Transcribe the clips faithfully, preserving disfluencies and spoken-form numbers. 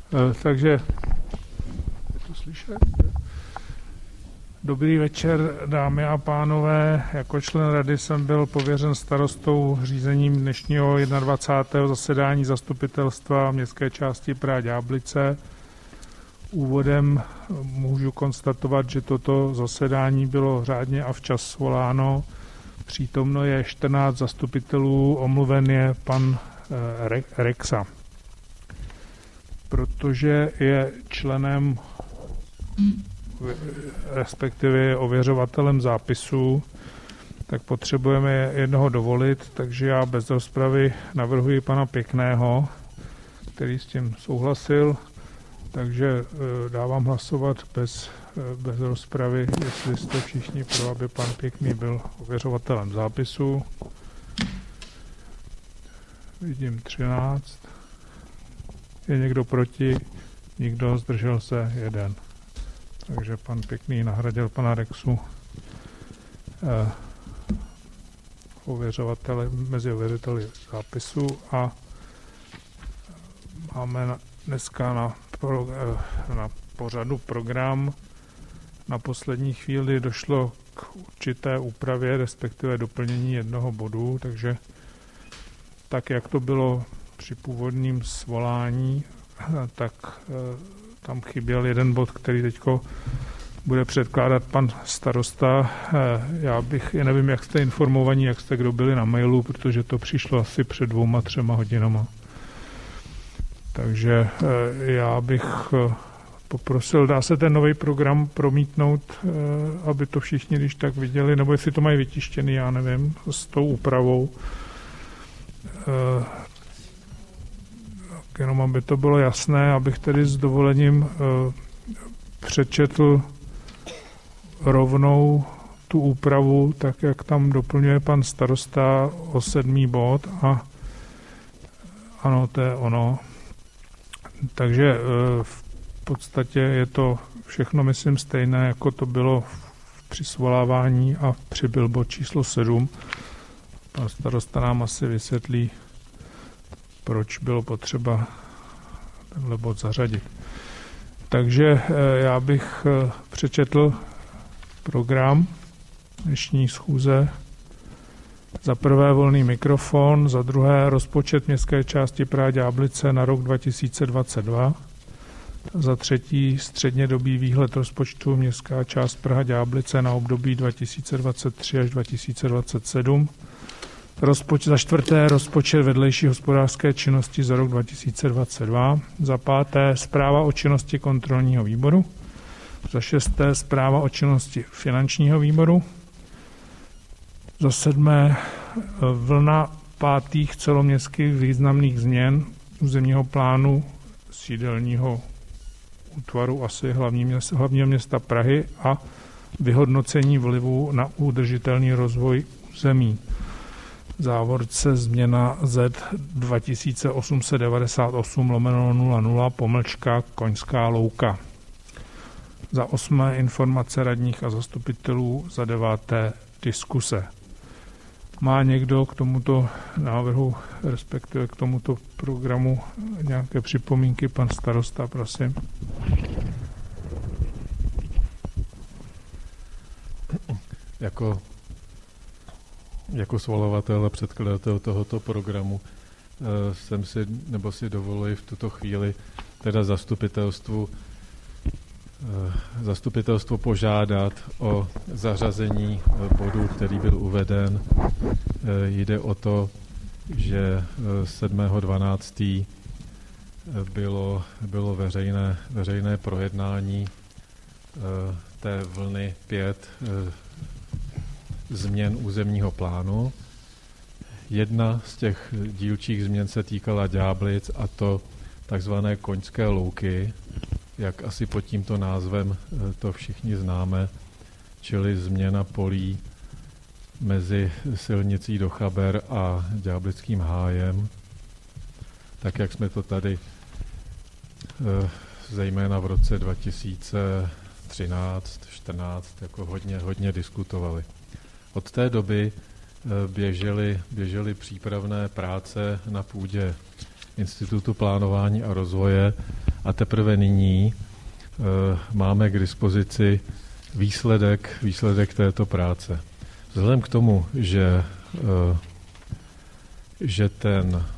Takže, je to slyšet? Dobrý večer, dámy a pánové. Jako člen rady jsem byl pověřen starostou řízením dnešního dvacátého prvního zasedání zastupitelstva městské části Praha-Ďáblice. Úvodem můžu konstatovat, že toto zasedání bylo řádně a včas svoláno. Přítomno je čtrnáct zastupitelů, omluven je pan Rexa. Protože je členem, respektive ověřovatelem zápisu, tak potřebujeme jednoho dovolit, takže já bez rozpravy navrhuji pana Pěkného, který s tím souhlasil, takže dávám hlasovat bez, bez rozpravy, jestli jste všichni pro, aby pan Pěkný byl ověřovatelem zápisu. Vidím třináct. Je někdo proti? Nikdo, zdržel se jeden. Takže pan Pěkný nahradil pana Rexu eh, ověřovatele, mezi ověřiteli zápisu a máme na, dneska na, pro, eh, na pořadu program. Na poslední chvíli došlo k určité úpravě, respektive doplnění jednoho bodu, takže tak, jak to bylo při původním svolání, tak e, tam chyběl jeden bod, který teďko bude předkládat pan starosta. E, já bych, já nevím, jak jste informovaní, jak jste kdo byli na mailu, protože to přišlo asi před dvouma, třema hodinama. Takže e, já bych e, poprosil, dá se ten nový program promítnout, e, aby to všichni když tak viděli, nebo jestli to mají vytištěný, já nevím, s tou úpravou. E, Jenom aby to bylo jasné, abych tedy s dovolením e, přečetl rovnou tu úpravu, tak jak tam doplňuje pan starosta o sedmý bod a ano, to je ono. Takže e, v podstatě je to všechno, myslím, stejné, jako to bylo při svolávání a přibyl bod číslo sedm. Pan starosta nám asi vysvětlí, proč bylo potřeba tenhle bod zařadit. Takže já bych přečetl program dnešní schůze. Za prvé volný mikrofon, za druhé rozpočet městské části Praha-Ďáblice na rok dva tisíce dvacet dva, za třetí střednědobý výhled rozpočtu městská část Praha-Ďáblice na období dva tisíce dvacet tři až dva tisíce dvacet sedm, Rozpoč, za čtvrté rozpočet vedlejší hospodářské činnosti za rok dva tisíce dvacet dva, za páté zpráva o činnosti kontrolního výboru, za šesté zpráva o činnosti finančního výboru, za sedmé vlna pátých celoměstských významných změn územního plánu sídelního útvaru asi hlavní města, hlavního města Prahy a vyhodnocení vlivu na udržitelný rozvoj území. Závorce změna Z dva tisíce osm set devadesát osm lomeno nula nula pomlčka Koňská louka. Za osmé informace radních a zastupitelů, za deváté diskuse. Má někdo k tomuto návrhu, respektive k tomuto programu nějaké připomínky? Pan starosta, prosím. Jako Jako svolovatel a předkladatel tohoto programu e, jsem si, nebo si dovoluji v tuto chvíli teda zastupitelstvu, e, zastupitelstvo požádat o zařazení bodu, který byl uveden. E, jde o to, že sedmého dvanáctého bylo, bylo veřejné, veřejné projednání e, té vlny pět e, změn územního plánu. Jedna z těch dílčích změn se týkala Ďáblic, a to takzvané Koňské louky, jak asi pod tímto názvem to všichni známe, čili změna polí mezi silnicí do Chaber a Ďáblickým hájem, tak jak jsme to tady zejména v roce dva tisíce třináct čtrnáct jako hodně, hodně diskutovali. Od té doby běžely, běžely přípravné práce na půdě Institutu plánování a rozvoje a teprve nyní uh, máme k dispozici výsledek, výsledek této práce. Vzhledem k tomu, že, uh, že ten uh,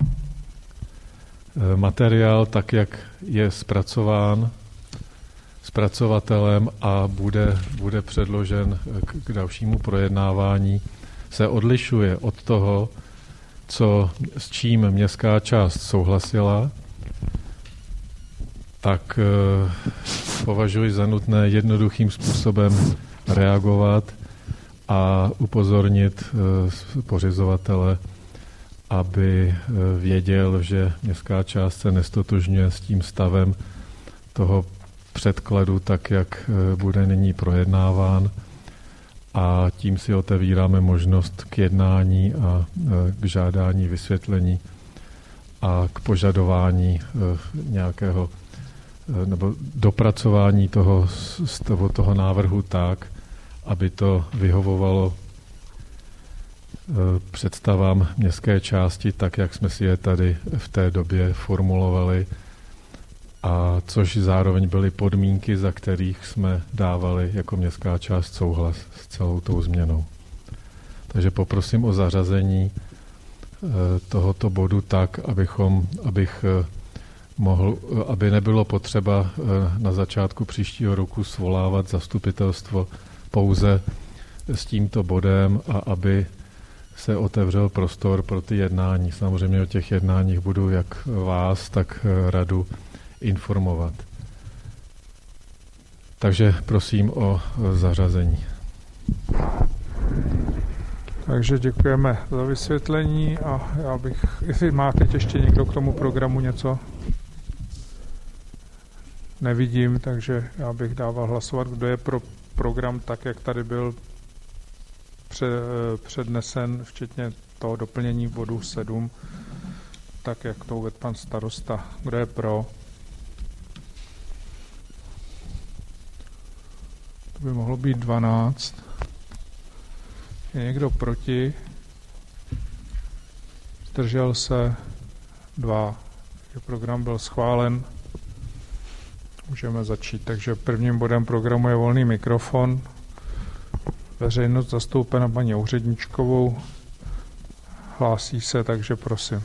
materiál, tak jak je zpracován zpracovatelem a bude, bude předložen k, k dalšímu projednávání, se odlišuje od toho, co, s čím městská část souhlasila, tak e, považuji za nutné jednoduchým způsobem reagovat a upozornit e, pořizovatele, aby e, věděl, že městská část se nestotožňuje s tím stavem toho předkladu, tak jak e, bude nyní projednáván, a tím si otevíráme možnost k jednání a k žádání vysvětlení a k požadování nějakého nebo dopracování toho, toho, toho návrhu tak, aby to vyhovovalo představám městské části, tak jak jsme si je tady v té době formulovali, a což zároveň byly podmínky, za kterých jsme dávali jako městská část souhlas s celou tou změnou. Takže poprosím o zařazení tohoto bodu tak, abychom, abych mohl, aby nebylo potřeba na začátku příštího roku svolávat zastupitelstvo pouze s tímto bodem a aby se otevřel prostor pro ty jednání. Samozřejmě o těch jednáních budu jak vás, tak radu informovat. Takže prosím o zařazení. Takže děkujeme za vysvětlení a já bych, jestli má teď ještě někdo k tomu programu něco, nevidím, takže já bych dával hlasovat, kdo je pro program tak, jak tady byl přednesen, včetně toho doplnění bodu sedm, tak, jak to uvedl pan starosta. Kdo je pro? To by mohlo být dvanáct. Je někdo proti? Zdržel se? Dva. Program byl schválen. Můžeme začít. Takže prvním bodem programu je volný mikrofon. Veřejnost zastoupena paní úředničkovou. Hlásí se, takže prosím.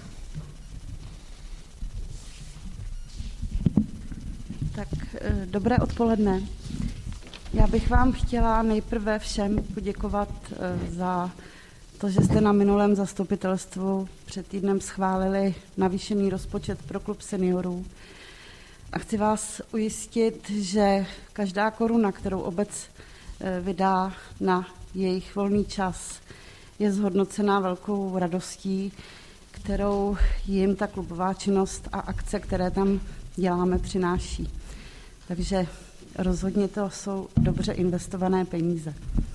Tak, dobré odpoledne. Já bych vám chtěla nejprve všem poděkovat za to, že jste na minulém zastupitelstvu před týdnem schválili navýšený rozpočet pro klub seniorů. A chci vás ujistit, že každá koruna, kterou obec vydá na jejich volný čas, je zhodnocená velkou radostí, kterou jim ta klubová činnost a akce, které tam děláme, přináší. Takže rozhodně to jsou dobře investované peníze.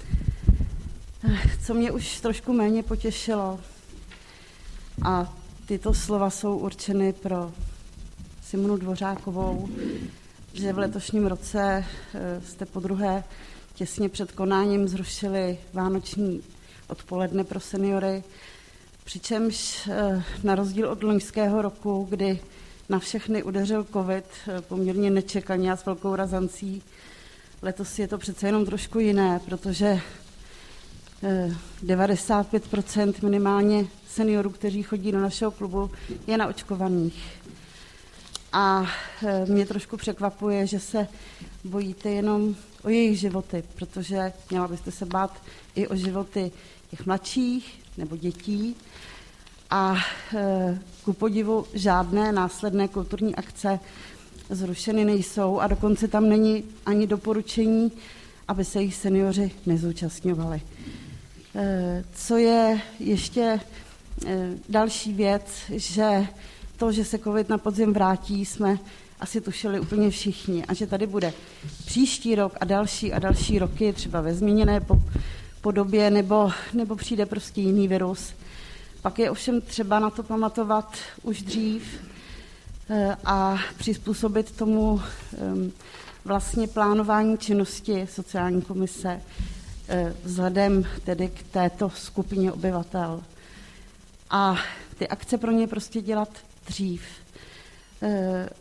Co mě už trošku méně potěšilo, a tyto slova jsou určeny pro Simonu Dvořákovou, že v letošním roce jste podruhé těsně před konáním zrušili vánoční odpoledne pro seniory, přičemž na rozdíl od loňského roku, kdy na všechny udeřil covid poměrně nečekaně a s velkou razancí, letos je to přece jenom trošku jiné, protože devadesát pět procent minimálně seniorů, kteří chodí do našeho klubu, je naočkovaných. A mě trošku překvapuje, že se bojíte jenom o jejich životy, protože měla byste se bát i o životy těch mladších nebo dětí. A ku podivu žádné následné kulturní akce zrušeny nejsou a dokonce tam není ani doporučení, aby se jich seniori nezúčastňovali. Co je ještě další věc, že to, že se covid na podzim vrátí, jsme asi tušili úplně všichni a že tady bude příští rok a další a další roky, třeba ve změněné podobě, nebo, nebo přijde prostě jiný virus. Pak je ovšem třeba na to pamatovat už dřív a přizpůsobit tomu vlastně plánování činnosti sociální komise vzhledem tedy k této skupině obyvatel. A ty akce pro ně prostě dělat dřív.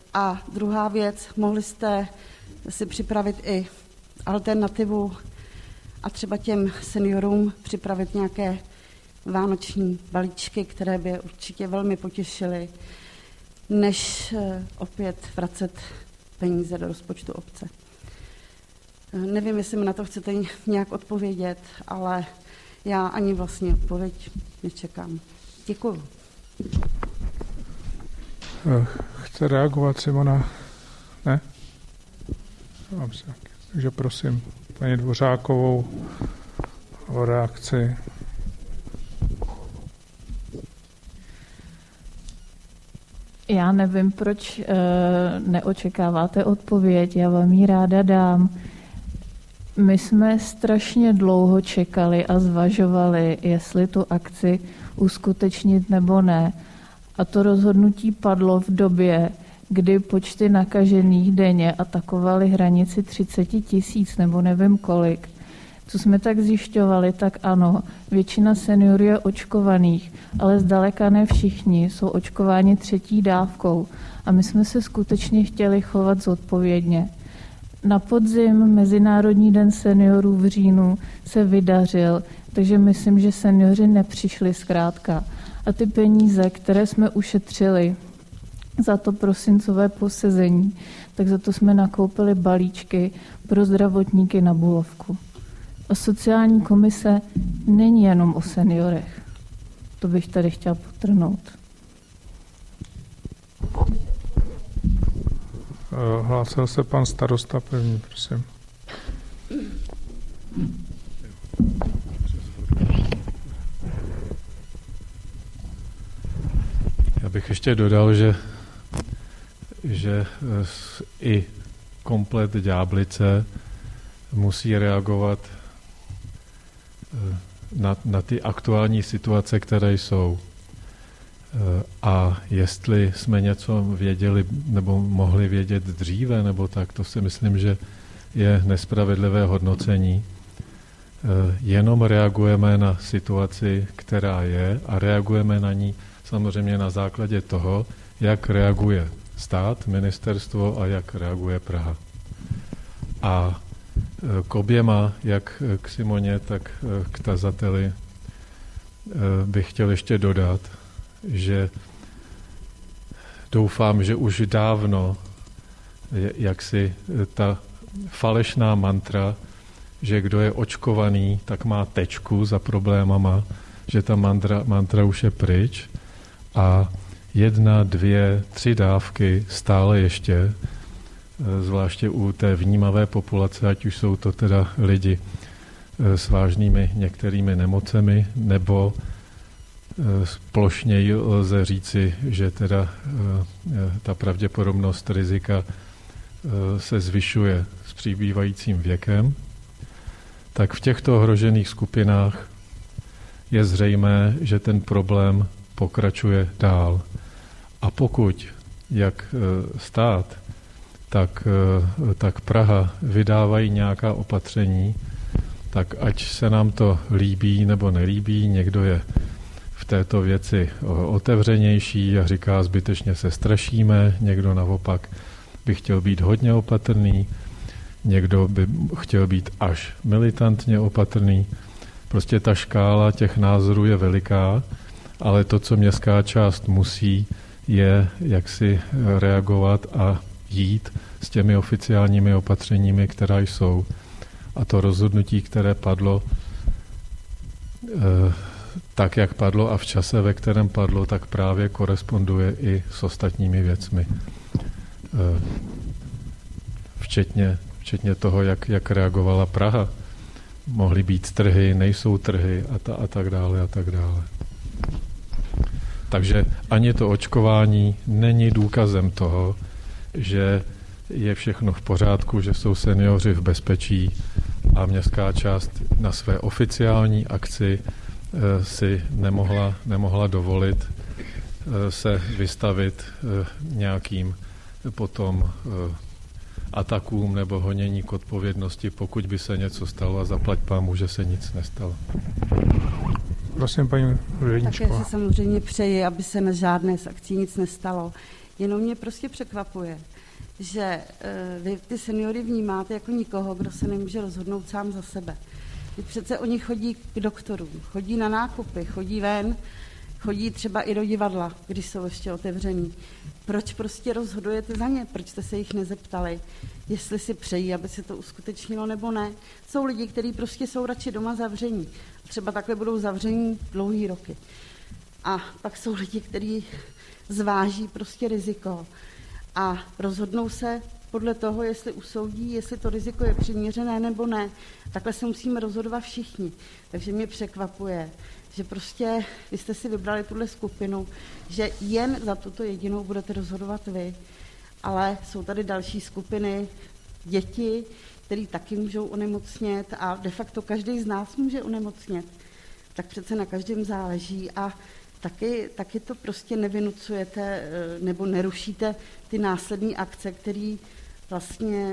A druhá věc, mohli jste si připravit i alternativu a třeba těm seniorům připravit nějaké vánoční balíčky, které by určitě velmi potěšily, než opět vracet peníze do rozpočtu obce. Nevím, jestli mi na to chcete nějak odpovědět, ale já ani vlastně odpověď nečekám. Děkuju. Chce reagovat Simona? Ne? Dobře. Takže prosím paní Dvořákovou o reakci. Já nevím, proč e, neočekáváte odpověď, já vám ji ráda dám. My jsme strašně dlouho čekali a zvažovali, jestli tu akci uskutečnit nebo ne. A to rozhodnutí padlo v době, kdy počty nakažených denně atakovaly hranici třicet tisíc nebo nevím kolik. Co jsme tak zjišťovali, tak ano, většina seniorů je očkovaných, ale zdaleka ne všichni jsou očkováni třetí dávkou a my jsme se skutečně chtěli chovat zodpovědně. Na podzim Mezinárodní den seniorů v říjnu se vydařil, takže myslím, že seniori nepřišli zkrátka. A ty peníze, které jsme ušetřili za to prosincové posezení, tak za to jsme nakoupili balíčky pro zdravotníky na Bulovku. A sociální komise není jenom o seniorech. To bych tady chtěla podtrhnout. Hlásil se pan starosta první, prosím. Já bych ještě dodal, že, že i komplet Ďáblice musí reagovat na, na ty aktuální situace, které jsou. A jestli jsme něco věděli nebo mohli vědět dříve, nebo tak, to si myslím, že je nespravedlivé hodnocení. Jenom reagujeme na situaci, která je, a reagujeme na ní samozřejmě na základě toho, jak reaguje stát, ministerstvo a jak reaguje Praha. A k oběma, jak k Simoně, tak k tazateli, bych chtěl ještě dodat, že doufám, že už dávno jaksi ta falešná mantra, že kdo je očkovaný, tak má tečku za problémama, že ta mantra, mantra už je pryč a jedna, dvě, tři dávky stále ještě, zvláště u té vnímavé populace, ať už jsou to teda lidi s vážnými některými nemocemi, nebo plošněji lze říci, že teda ta pravděpodobnost rizika se zvyšuje s přibývajícím věkem, tak v těchto ohrožených skupinách je zřejmé, že ten problém pokračuje dál. A pokud jak stát, tak, tak Praha vydávají nějaká opatření, tak ať se nám to líbí nebo nelíbí, někdo je v této věci otevřenější a říká, zbytečně se strašíme, někdo naopak by chtěl být hodně opatrný, někdo by chtěl být až militantně opatrný. Prostě ta škála těch názorů je veliká, ale to, co městská část musí, je jaksi reagovat a jít s těmi oficiálními opatřeními, která jsou. A to rozhodnutí, které padlo tak, jak padlo a v čase, ve kterém padlo, tak právě koresponduje i s ostatními věcmi. Včetně, včetně toho, jak, jak reagovala Praha. Mohly být trhy, nejsou trhy a, ta, a tak dále a tak dále. Takže ani to očkování není důkazem toho, že je všechno v pořádku, že jsou seniori v bezpečí a městská část na své oficiální akci e, si nemohla, nemohla dovolit e, se vystavit e, nějakým potom e, atakům nebo honění k odpovědnosti, pokud by se něco stalo a zaplať pámu, že se nic nestalo. Prosím, paní Ředničková. Také si samozřejmě přeji, aby se na žádné z akcí nic nestalo. Jenom mě prostě překvapuje, že vy ty seniory vnímáte jako nikoho, kdo se nemůže rozhodnout sám za sebe. Vy přece oni chodí k doktorům, chodí na nákupy, chodí ven, chodí třeba i do divadla, když jsou ještě otevřený. Proč prostě rozhodujete za ně? Proč jste se jich nezeptali, jestli si přejí, aby se to uskutečnilo nebo ne? Jsou lidi, kteří prostě jsou radši doma zavření. Třeba takhle budou zavření dlouhý roky. A pak jsou lidi, kteří zváží prostě riziko a rozhodnou se podle toho, jestli usoudí, jestli to riziko je přiměřené nebo ne. Takhle se musíme rozhodovat všichni. Takže mě překvapuje, že prostě vy jste si vybrali tuhle skupinu, že jen za tuto jedinou budete rozhodovat vy, ale jsou tady další skupiny, děti, které taky můžou onemocnět a de facto každý z nás může onemocnět. Tak přece na každém záleží a taky, taky to prostě nevynucujete nebo nerušíte ty následné akce, které vlastně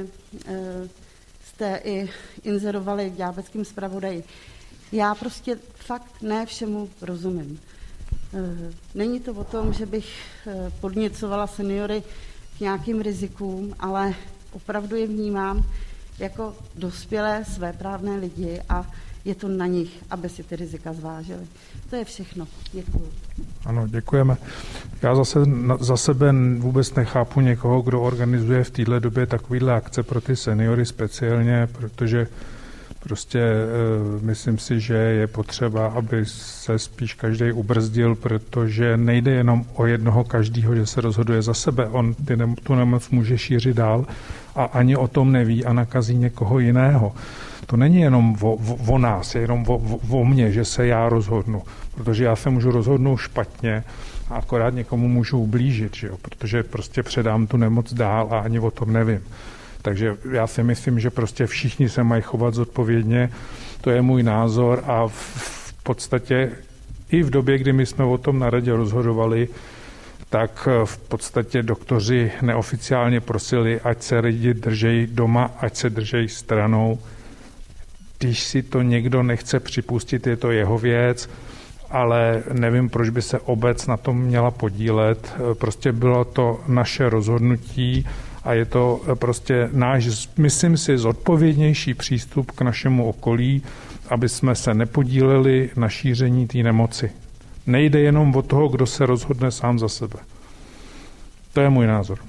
jste i inzerovali v Ďábelském zpravodaji. Já prostě fakt ne všemu rozumím. Není to o tom, že bych podněcovala seniory k nějakým rizikům, ale opravdu je vnímám jako dospělé svéprávné lidi a je to na nich, aby si ty rizika zvážili. To je všechno. Děkuji. Ano, děkujeme. Já zase za sebe vůbec nechápu někoho, kdo organizuje v této době takovýhle akce pro ty seniory speciálně, protože prostě e, myslím si, že je potřeba, aby se spíš každý ubrzdil, protože nejde jenom o jednoho každýho, že se rozhoduje za sebe. On ty ne, tu nemoc může šířit dál a ani o tom neví a nakazí někoho jiného. To není jenom o, o, o nás, je jenom o, o, o mně, že se já rozhodnu, protože já se můžu rozhodnout špatně a akorát někomu můžu ublížit, že jo? Protože prostě předám tu nemoc dál a ani o tom nevím. Takže já si myslím, že prostě všichni se mají chovat zodpovědně, to je můj názor a v, v podstatě i v době, kdy my jsme o tom na radě rozhodovali, tak v podstatě doktoři neoficiálně prosili, ať se lidi držejí doma, ať se držejí stranou. Když si to někdo nechce připustit, je to jeho věc, ale nevím, proč by se obec na tom měla podílet. Prostě bylo to naše rozhodnutí a je to prostě náš, myslím si, zodpovědnější přístup k našemu okolí, aby jsme se nepodíleli na šíření té nemoci. Nejde jenom o toho, kdo se rozhodne sám za sebe. To je můj názor.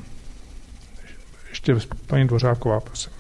Ještě paní Dvořáková, prosím.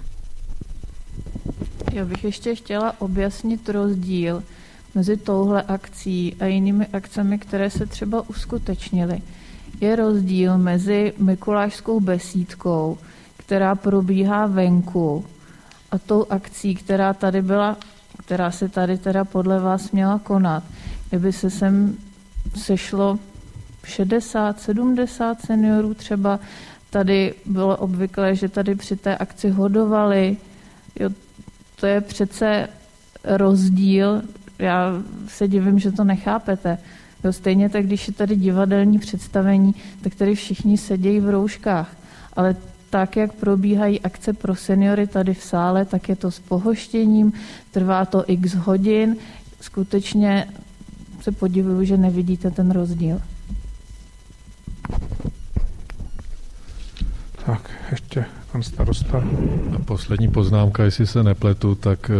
Já bych ještě chtěla objasnit rozdíl mezi touhle akcí a jinými akcemi, které se třeba uskutečnily. Je rozdíl mezi mikulášskou besídkou, která probíhá venku, a tou akcí, která tady byla, která se tady teda podle vás měla konat, kdyby se sem sešlo šedesát, sedmdesát seniorů třeba. Tady bylo obvyklé, že tady při té akci hodovali. Jo, to je přece rozdíl. Já se divím, že to nechápete. Jo, stejně tak, když je tady divadelní představení, tak tady všichni sedějí v rouškách. Ale tak, jak probíhají akce pro seniory tady v sále, tak je to s pohoštěním, trvá to x hodin. Skutečně se podivuju, že nevidíte ten rozdíl. Tak, ještě pan starosta. A poslední poznámka, jestli se nepletu, tak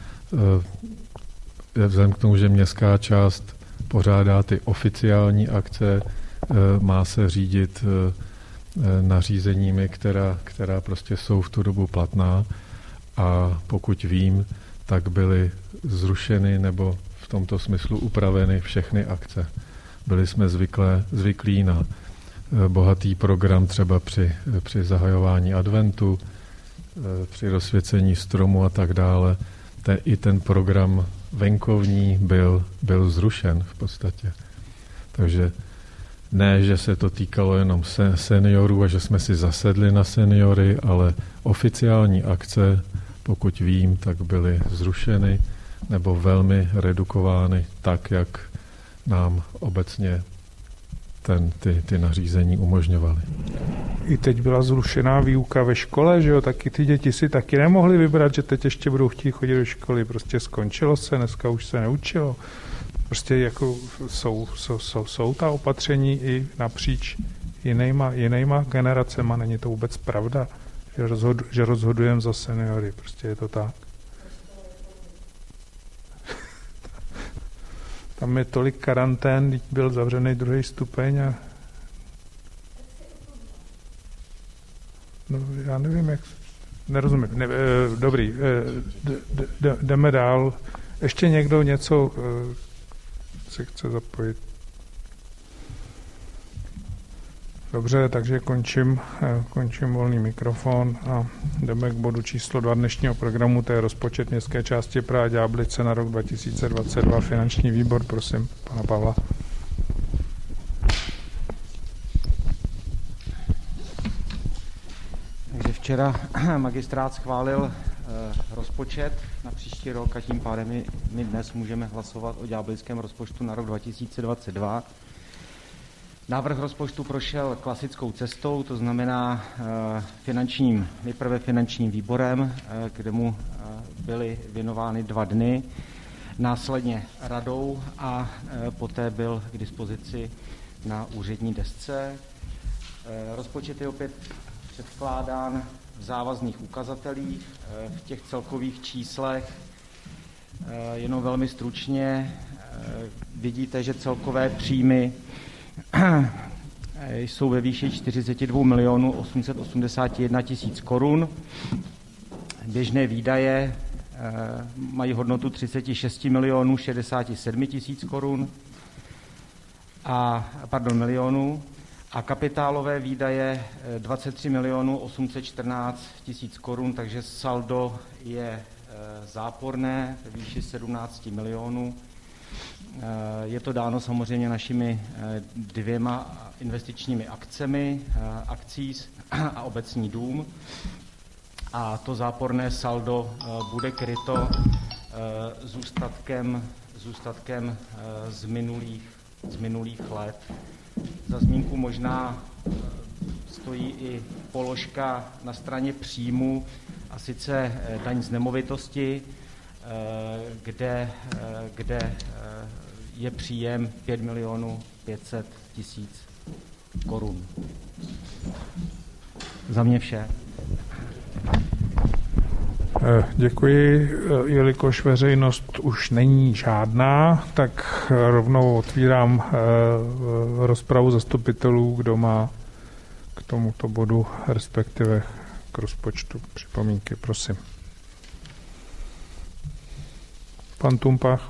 je vzhledem k tomu, že městská část pořádá ty oficiální akce, má se řídit nařízeními, která, která prostě jsou v tu dobu platná a pokud vím, tak byly zrušeny nebo v tomto smyslu upraveny všechny akce. Byli jsme zvyklé, zvyklí na bohatý program třeba při, při zahajování adventu, při rozsvěcení stromu a tak dále. Ten, i ten program venkovní byl, byl zrušen v podstatě. Takže ne, že se to týkalo jenom seniorů a že jsme si zasedli na seniory, ale oficiální akce, pokud vím, tak byly zrušeny nebo velmi redukovány tak, jak nám obecně ten, ty, ty nařízení umožňovaly. I teď byla zrušená výuka ve škole, že jo, taky ty děti si taky nemohly vybrat, že teď ještě budou chtít chodit do školy, prostě skončilo se, dneska už se neučilo. Prostě jako jsou, jsou, jsou, jsou ta opatření i napříč jinýma, jinýma generacema. Není to vůbec pravda, že, rozhod, že rozhodujeme za seniory. Prostě je to tak. Tam je tolik karantén, když byl zavřený druhý stupeň a no, já nevím, jak nerozumím. Ne, eh, dobrý, eh, d, d, jdeme dál. Ještě někdo něco eh, se chce zapojit? Dobře, takže končím, eh, končím volný mikrofon a jdeme k bodu číslo dva dnešního programu, to je rozpočet městské části Praha Ďáblice na rok dva tisíce dvacet dva. Finanční výbor, prosím, pana Pavla. Takže včera magistrát schválil eh, rozpočet na příští rok a tím pádem my, my dnes můžeme hlasovat o ďáblickém rozpočtu na rok dva tisíce dvacet dva. Návrh rozpočtu prošel klasickou cestou, to znamená eh, finančním, nejprve finančním výborem, eh, kde mu eh, byly věnovány dva dny, následně radou a eh, poté byl k dispozici na úřední desce. Eh, rozpočet je opět předkládán v závazných ukazatelích, eh, v těch celkových číslech. Eh, jenom velmi stručně eh, vidíte, že celkové příjmy jsou ve výši čtyřicet dva milionů osm set osmdesát jedna tisíc korun. Běžné výdaje mají hodnotu třicet šest milionů šedesát sedm tisíc korun a pardon milionů a kapitálové výdaje dvacet tři milionů osm set čtrnáct tisíc korun, takže saldo je záporné ve výši sedmnáct milionů. Je to dáno samozřejmě našimi dvěma investičními akcemi, akcí a obecní dům. A to záporné saldo bude kryto zůstatkem, zůstatkem z, minulých, z minulých let. Za zmínku možná stojí i položka na straně příjmu, a sice daň z nemovitosti, kde, kde je příjem pět milionů pět set tisíc korun. Za mě vše. Děkuji. Jelikož veřejnost už není žádná, tak rovnou otvírám rozpravu zastupitelů, kdo má k tomuto bodu, respektive k rozpočtu připomínky. Prosím. Pan Tumpach.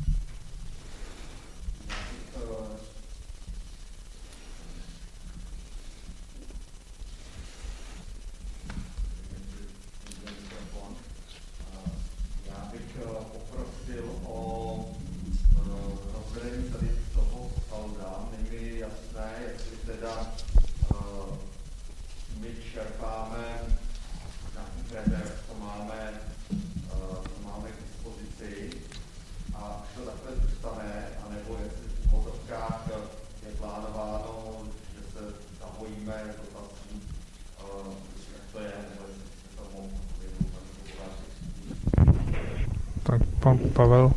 Pan Pavel.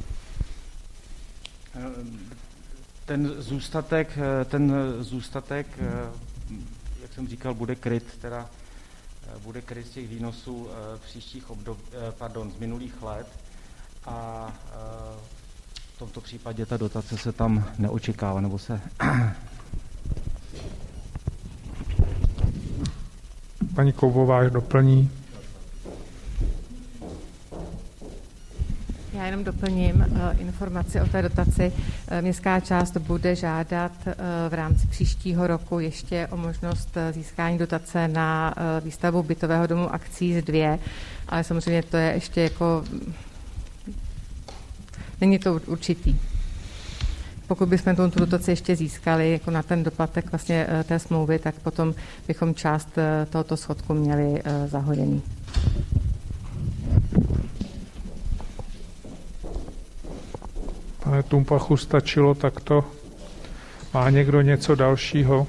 Ten zůstatek, ten zůstatek, jak jsem říkal, bude kryt, teda bude kryt z těch výnosů příštích obdob, pardon, z minulých let a v tomto případě ta dotace se tam neočekává, nebo se... Paní Koubová doplní. Já jenom doplním uh, informaci o té dotaci. Uh, městská část bude žádat uh, v rámci příštího roku ještě o možnost uh, získání dotace na uh, výstavu bytového domu akcí z dvě, ale samozřejmě to je ještě jako... Není to určitý. Pokud bychom tu dotaci ještě získali jako na ten doplatek vlastně uh, té smlouvy, tak potom bychom část uh, tohoto schodku měli uh, zahojený. Pane Tumpachu, stačilo takto? Má někdo něco dalšího?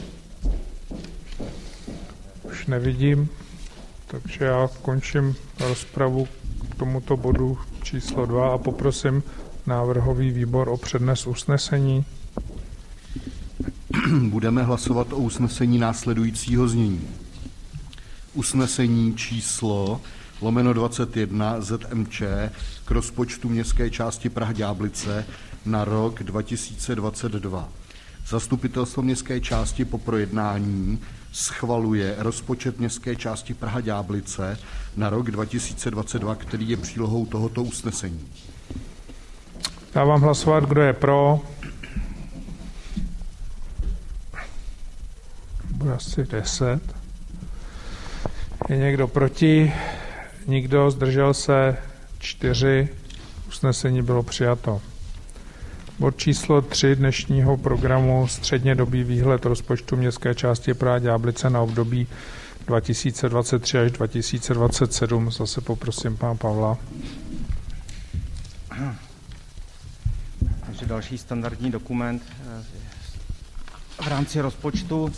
Už nevidím, takže já končím rozpravu k tomuto bodu číslo dva a poprosím návrhový výbor o přednes usnesení. budeme hlasovat o usnesení následujícího znění. Usnesení číslo lomeno dvacet jedna Z M Č k rozpočtu městské části Praha-Ďáblice na rok dva tisíce dvacet dva. Zastupitelstvo městské části po projednání schvaluje rozpočet městské části Praha-Ďáblice na rok dva tisíce dvacet dva, který je přílohou tohoto usnesení. Dávám hlasovat, kdo je pro. Bude asi deset. Je někdo proti? Nikdo, zdržel se čtyři. Usnesení bylo přijato. Bod číslo tři dnešního programu střednědobý výhled rozpočtu městské části Praha-Ďáblice na období dva tisíce dvacet tři až dva tisíce dvacet sedm. Zase poprosím pana Pavla. Takže další standardní dokument v rámci rozpočtu.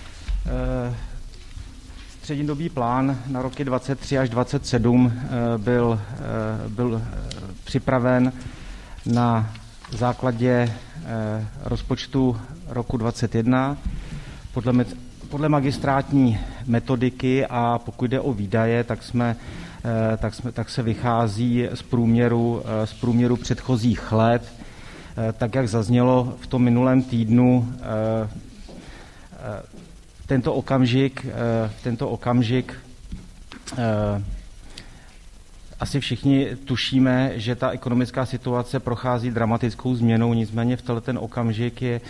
Střednědobý plán na roky dvacet tři až dvacet sedm byl, byl připraven na základě rozpočtu roku dvacet jedna podle, podle magistrátní metodiky, a pokud jde o výdaje, tak, jsme, tak, jsme, tak se vychází z průměru, z průměru předchozích let. Tak, jak zaznělo v tom minulém týdnu, tento okamžik, tento okamžik asi všichni tušíme, že ta ekonomická situace prochází dramatickou změnou, nicméně v tenhle ten okamžik je,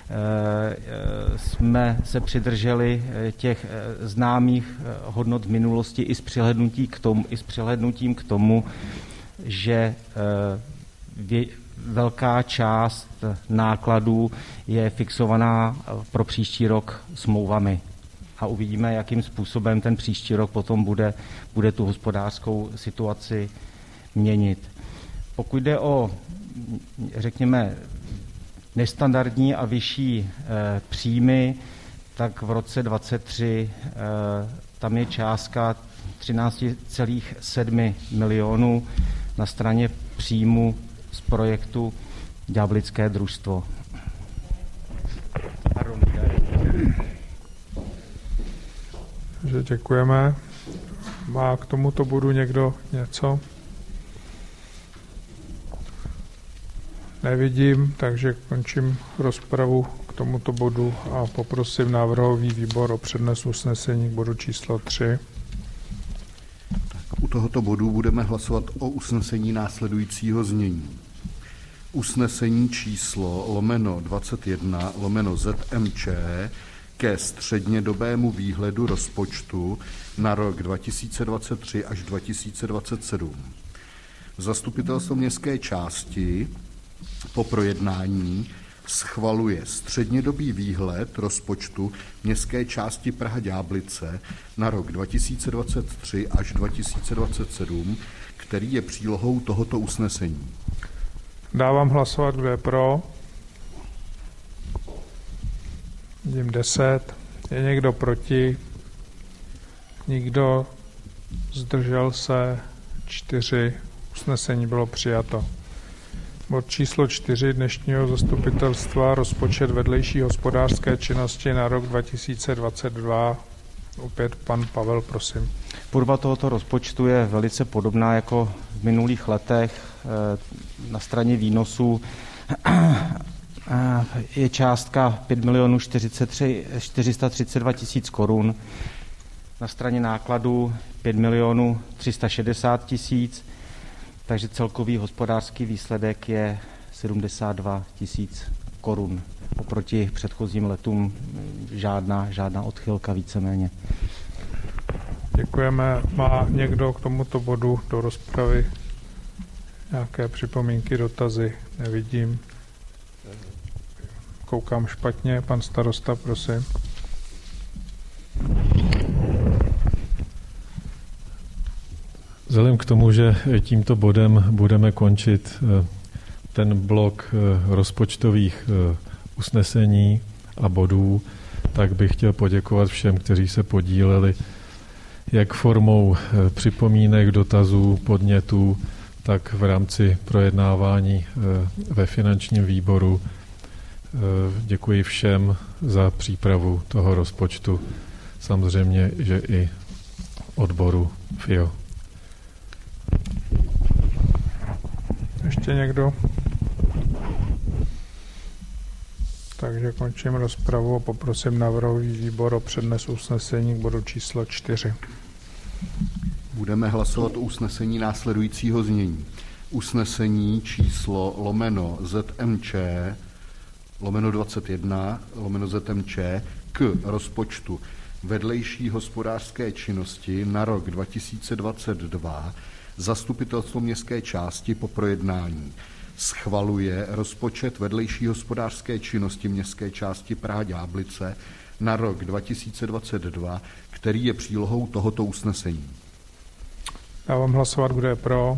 jsme se přidrželi těch známých hodnot v minulosti i s přihlédnutím k tomu, i s přihlédnutím k tomu, že velká část nákladů je fixovaná pro příští rok smlouvami. A uvidíme, jakým způsobem ten příští rok potom bude, bude tu hospodářskou situaci měnit. Pokud jde o, řekněme, nestandardní a vyšší e, příjmy, tak v roce dvacet tři e, tam je částka třináct celá sedm milionů na straně příjmu z projektu Ďáblické družstvo. Pardon, že děkujeme. Má k tomuto bodu někdo něco? Nevidím, takže končím rozpravu k tomuto bodu a poprosím návrhový výbor o přednes usnesení k bodu číslo tři. Tak, u tohoto bodu budeme hlasovat o usnesení následujícího znění. Usnesení číslo lomeno dvacet jedna lomeno Z M Č ke střednědobému výhledu rozpočtu na rok dva tisíce dvacet tři až dva tisíce dvacet sedm. Zastupitelstvo městské části po projednání schvaluje střednědobý výhled rozpočtu městské části Praha-Ďáblice na rok dva tisíce dvacet tři až dva tisíce dvacet sedm, který je přílohou tohoto usnesení. Dávám hlasovat, kdo je pro. Vidím deset. Je někdo proti? Nikdo. Zdržel se čtyři. Usnesení bylo přijato. Bod číslo čtyři dnešního zastupitelstva, rozpočet vedlejší hospodářské činnosti na rok dva tisíce dvacet dva. Opět pan Pavel, prosím. Podoba tohoto rozpočtu je velice podobná jako v minulých letech. Na straně výnosů je částka pět milionů čtyři sta třicet dva tisíc korun. Na straně nákladů pět milionů tři sta šedesát tisíc, takže celkový hospodářský výsledek je sedmdesát dva tisíc korun. Oproti předchozím letům žádná, žádná odchylka víceméně. Děkujeme. Má někdo k tomuto bodu do rozpravy nějaké připomínky, dotazy? Nevidím. Koukám špatně. Pan starosta, prosím. Vzhledem k tomu, že tímto bodem budeme končit ten blok rozpočtových usnesení a bodů, tak bych chtěl poděkovat všem, kteří se podíleli jak formou připomínek, dotazů, podnětů, tak v rámci projednávání ve finančním výboru. Děkuji všem za přípravu toho rozpočtu. Samozřejmě, že i odboru F I O. Ještě někdo? Takže končím rozpravu a poprosím navrhový výbor o přednes usnesení k bodu číslo čtyři. Budeme hlasovat o usnesení následujícího znění. Usnesení číslo lomeno Z M Č lomeno dvacet jedna lomeno Z M Č k rozpočtu vedlejší hospodářské činnosti na rok dva tisíce dvacet dva Zastupitelstvo městské části po projednání schvaluje rozpočet vedlejší hospodářské činnosti městské části Praha-Ďáblice na rok dva tisíce dvacet dva, který je přílohou tohoto usnesení. Dávám hlasovat, kdo je pro.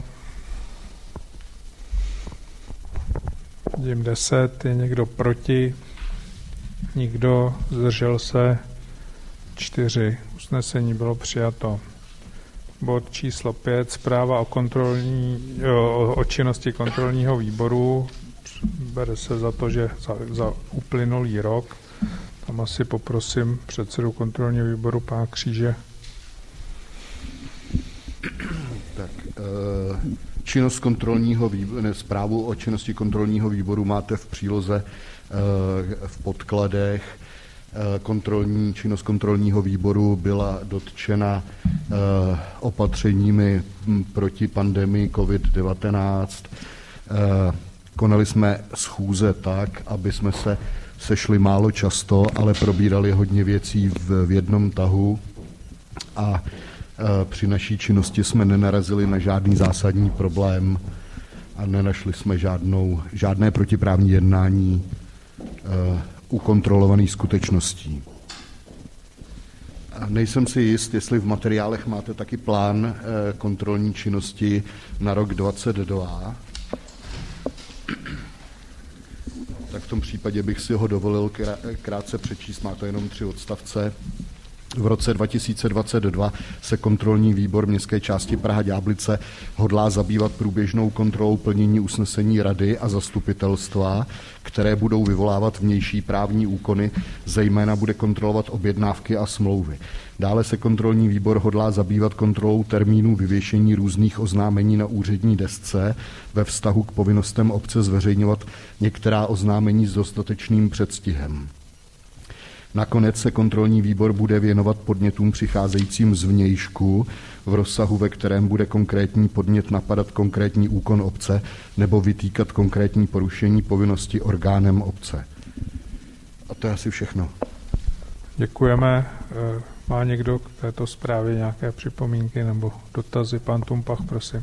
Vidím deset, je někdo proti, nikdo, zdržel se, čtyři. Usnesení bylo přijato. Bod číslo pět, zpráva o, kontrolní, o, o činnosti kontrolního výboru. Bere se za to, že za, za uplynulý rok. Tam asi poprosím předsedu kontrolního výboru pana Kříže. Tak, činnost kontrolního výboru, ne, zprávu o činnosti kontrolního výboru máte v příloze v podkladech. Kontrolní činnost kontrolního výboru byla dotčena opatřeními proti pandemii covid devatenáct. Konali jsme schůze tak, aby jsme se sešli málo často, ale probírali hodně věcí v, v jednom tahu a při naší činnosti jsme nenarazili na žádný zásadní problém a nenašli jsme žádnou, žádné protiprávní jednání u kontrolovaných skutečností. Nejsem si jist, jestli v materiálech máte taky plán kontrolní činnosti na rok dvacet dva. Tak v tom případě bych si ho dovolil krátce přečíst, má to jenom tři odstavce. V roce dva tisíce dvacet dva se kontrolní výbor městské části Praha-Ďáblice hodlá zabývat průběžnou kontrolou plnění usnesení rady a zastupitelstva, které budou vyvolávat vnější právní úkony, zejména bude kontrolovat objednávky a smlouvy. Dále se kontrolní výbor hodlá zabývat kontrolou termínů vyvěšení různých oznámení na úřední desce ve vztahu k povinnostem obce zveřejňovat některá oznámení s dostatečným předstihem. Nakonec se kontrolní výbor bude věnovat podnětům přicházejícím zvnějšku v rozsahu, ve kterém bude konkrétní podnět napadat konkrétní úkon obce nebo vytýkat konkrétní porušení povinnosti orgánem obce. A to je asi všechno. Děkujeme. Má někdo k této zprávě nějaké připomínky nebo dotazy? Pan Tumpach, prosím.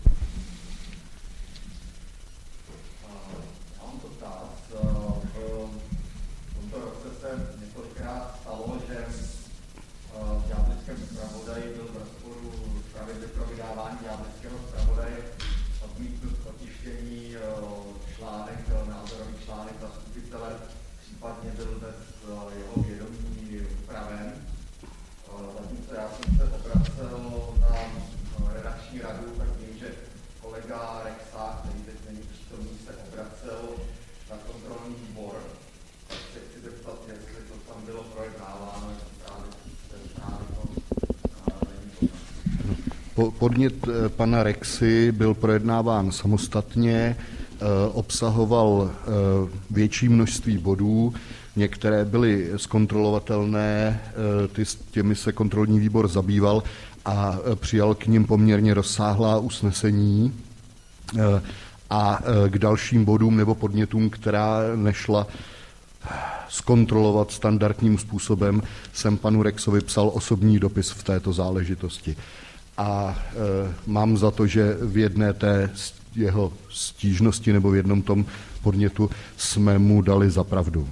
Podnět pana Rexy byl projednáván samostatně, obsahoval větší množství bodů, některé byly zkontrolovatelné, ty, těmi se kontrolní výbor zabýval a přijal k nim poměrně rozsáhlá usnesení a k dalším bodům nebo podnětům, která nešla zkontrolovat standardním způsobem, jsem panu Rexovi psal osobní dopis v této záležitosti. A e, mám za to, že v jedné té jeho stížnosti nebo v jednom tom podnětu jsme mu dali za pravdu.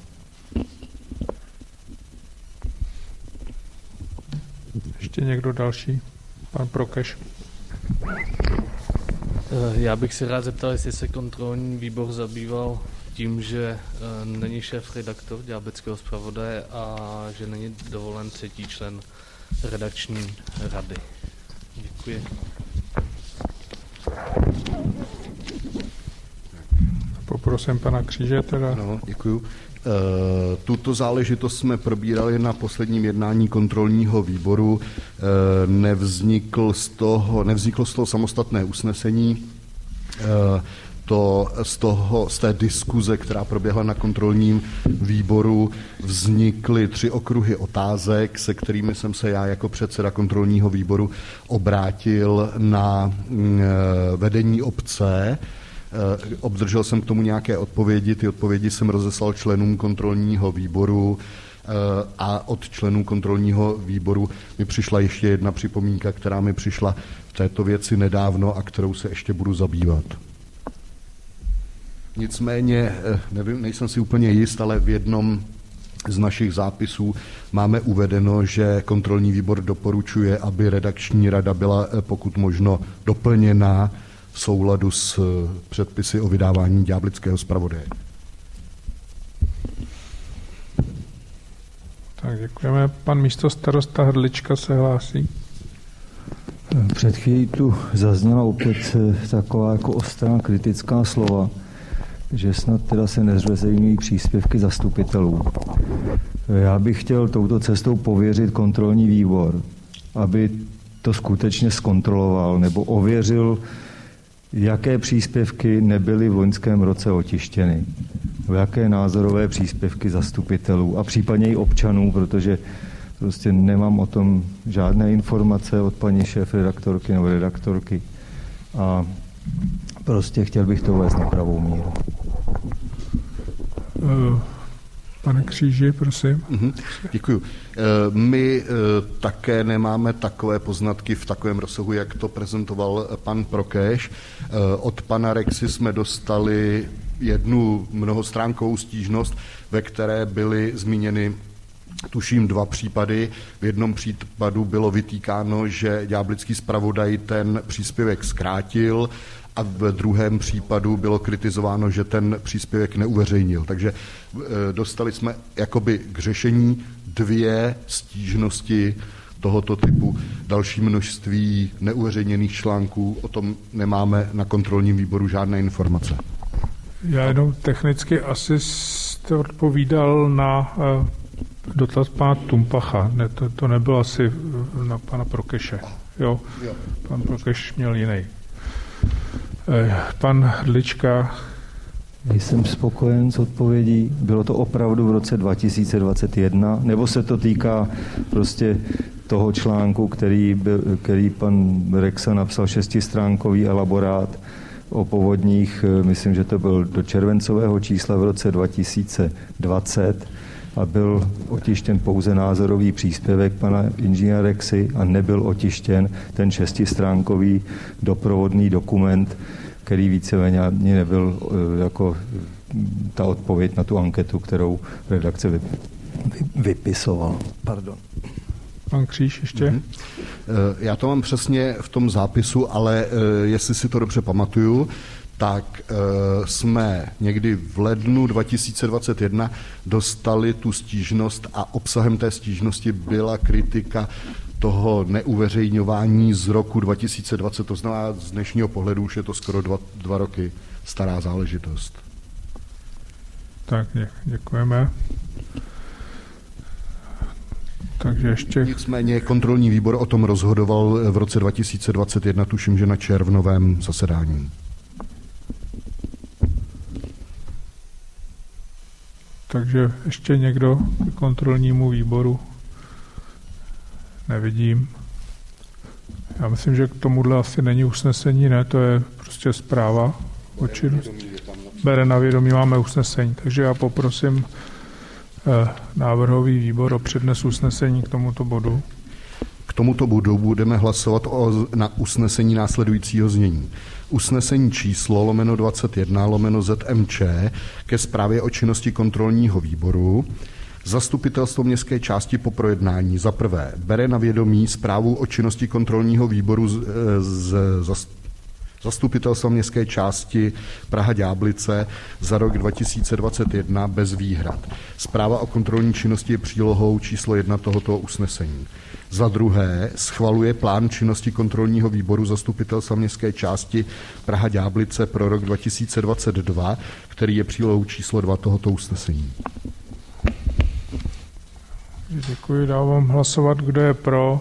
Ještě někdo další? Pan Prokeš. Já bych se rád zeptal, jestli se kontrolní výbor zabýval tím, že není šéf-redaktor Ďáblického zpravodaje a že není dovolen třetí člen redakční rady. Děkuji. Poprosím pana Kříže teda. No, děkuju. Tuto záležitost jsme probírali na posledním jednání kontrolního výboru. Nevznikl z toho, nevzniklo z toho samostatné usnesení. To z, toho, z té diskuze, která proběhla na kontrolním výboru, vznikly tři okruhy otázek, se kterými jsem se já jako předseda kontrolního výboru obrátil na vedení obce. Obdržel jsem k tomu nějaké odpovědi, ty odpovědi jsem rozeslal členům kontrolního výboru a od členů kontrolního výboru mi přišla ještě jedna připomínka, která mi přišla v této věci nedávno a kterou se ještě budu zabývat. Nicméně, nevím, nejsem si úplně jist, ale v jednom z našich zápisů máme uvedeno, že kontrolní výbor doporučuje, aby redakční rada byla pokud možno doplněna v souladu s předpisy o vydávání ďáblického zpravodaje. Tak děkujeme. Pan místostarosta Hrdlička se hlásí. Před chvílí tu zazněla opět taková jako ostrá kritická slova, že snad teda se nezveřejňují příspěvky zastupitelů. Já bych chtěl touto cestou pověřit kontrolní výbor, aby to skutečně zkontroloval nebo ověřil, jaké příspěvky nebyly v loňském roce otištěny, jaké názorové příspěvky zastupitelů a případně i občanů, protože prostě nemám o tom žádné informace od paní šéfredaktorky nebo redaktorky a prostě chtěl bych to uvést na pravou míru. Pane Kříži, prosím. Mhm, děkuju. My také nemáme takové poznatky v takovém rozsahu, jak to prezentoval pan Prokeš. Od pana Rexy jsme dostali jednu mnohostránkovou stížnost, ve které byly zmíněny tuším dva případy. V jednom případu bylo vytýkáno, že ďáblický zpravodaj ten příspěvek zkrátil a v druhém případu bylo kritizováno, že ten příspěvek neuveřejnil. Takže dostali jsme jakoby k řešení dvě stížnosti tohoto typu. Další množství neuveřejněných článků, o tom nemáme na kontrolním výboru žádné informace. Já jenom technicky asi jste odpovídal na dotaz pana Tumpacha. Ne, to, to nebylo asi na pana Prokeše. Jo, pan Prokeš měl jiný. Pan Hrdlička. Nejsem spokojen s odpovědí. Bylo to opravdu v roce dva tisíce dvacet jedna? Nebo se to týká prostě toho článku, který, byl, který pan Rexa napsal šestistránkový elaborát o povodních, myslím, že to byl do červencového čísla v roce dva tisíce dvacet a byl otištěn pouze názorový příspěvek pana inženýra Rexy a nebyl otištěn ten šestistránkový doprovodný dokument, který víceméně ani nebyl jako ta odpověď na tu anketu, kterou redakce vypisovala. Pardon. Pan Kříž ještě? Mm-hmm. Já to mám přesně v tom zápisu, ale jestli si to dobře pamatuju, tak jsme někdy v lednu dva tisíce dvacet jedna dostali tu stížnost a obsahem té stížnosti byla kritika toho neuveřejňování z roku dva tisíce dvacet, to znamená z dnešního pohledu už je to skoro dva, dva roky stará záležitost. Tak, děkujeme. Takže ještě... Nicméně kontrolní výbor o tom rozhodoval v roce dva tisíce dvacet jedna, tuším, že na červnovém zasedání. Takže ještě někdo k kontrolnímu výboru? Nevidím. Já myslím, že k tomuhle asi není usnesení, ne, to je prostě zpráva o činnosti. Bere na vědomí, máme usnesení, takže já poprosím eh, návrhový výbor o přednes usnesení k tomuto bodu. K tomuto bodu budeme hlasovat o na usnesení následujícího znění. Usnesení číslo lomeno dvacet jedna lomeno Z M Č ke zprávě o činnosti kontrolního výboru. Zastupitelstvo městské části po projednání za prvé bere na vědomí zprávu o činnosti kontrolního výboru z, z, z Zastupitelstva městské části Praha-Ďáblice za rok dva tisíce dvacet jedna bez výhrad. Zpráva o kontrolní činnosti je přílohou číslo jedna tohoto usnesení. Za druhé schvaluje plán činnosti kontrolního výboru Zastupitelstva městské části Praha-Ďáblice pro rok dva tisíce dvacet dva, který je přílohou číslo dva tohoto usnesení. Děkuji, dávám hlasovat, kdo je pro.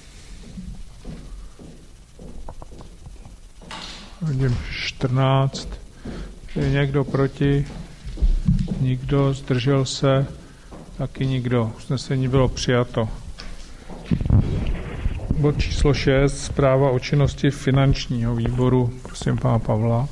Vidím čtrnáct. Je někdo proti? Nikdo, zdržel se? Taky nikdo. Usnesení bylo přijato. Bod číslo šest, zpráva o činnosti finančního výboru. Prosím pana Pavla.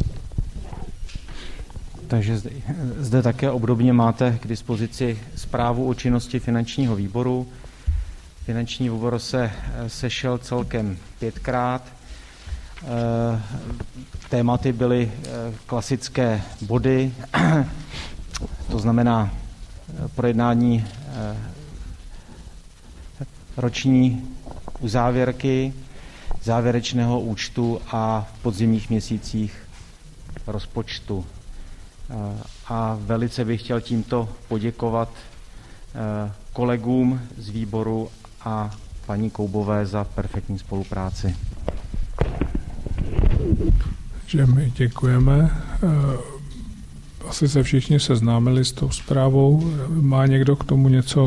Takže zde, zde také obdobně máte k dispozici zprávu o činnosti finančního výboru. Finanční výbor se sešel celkem pětkrát. Tématy byly klasické body, to znamená projednání roční uzávěrky, závěrečného účtu a v podzimních měsících rozpočtu. A velice bych chtěl tímto poděkovat kolegům z výboru a paní Koubové za perfektní spolupráci. Že my děkujeme. Asi se všichni seznámili s tou zprávou. Má někdo k tomu něco?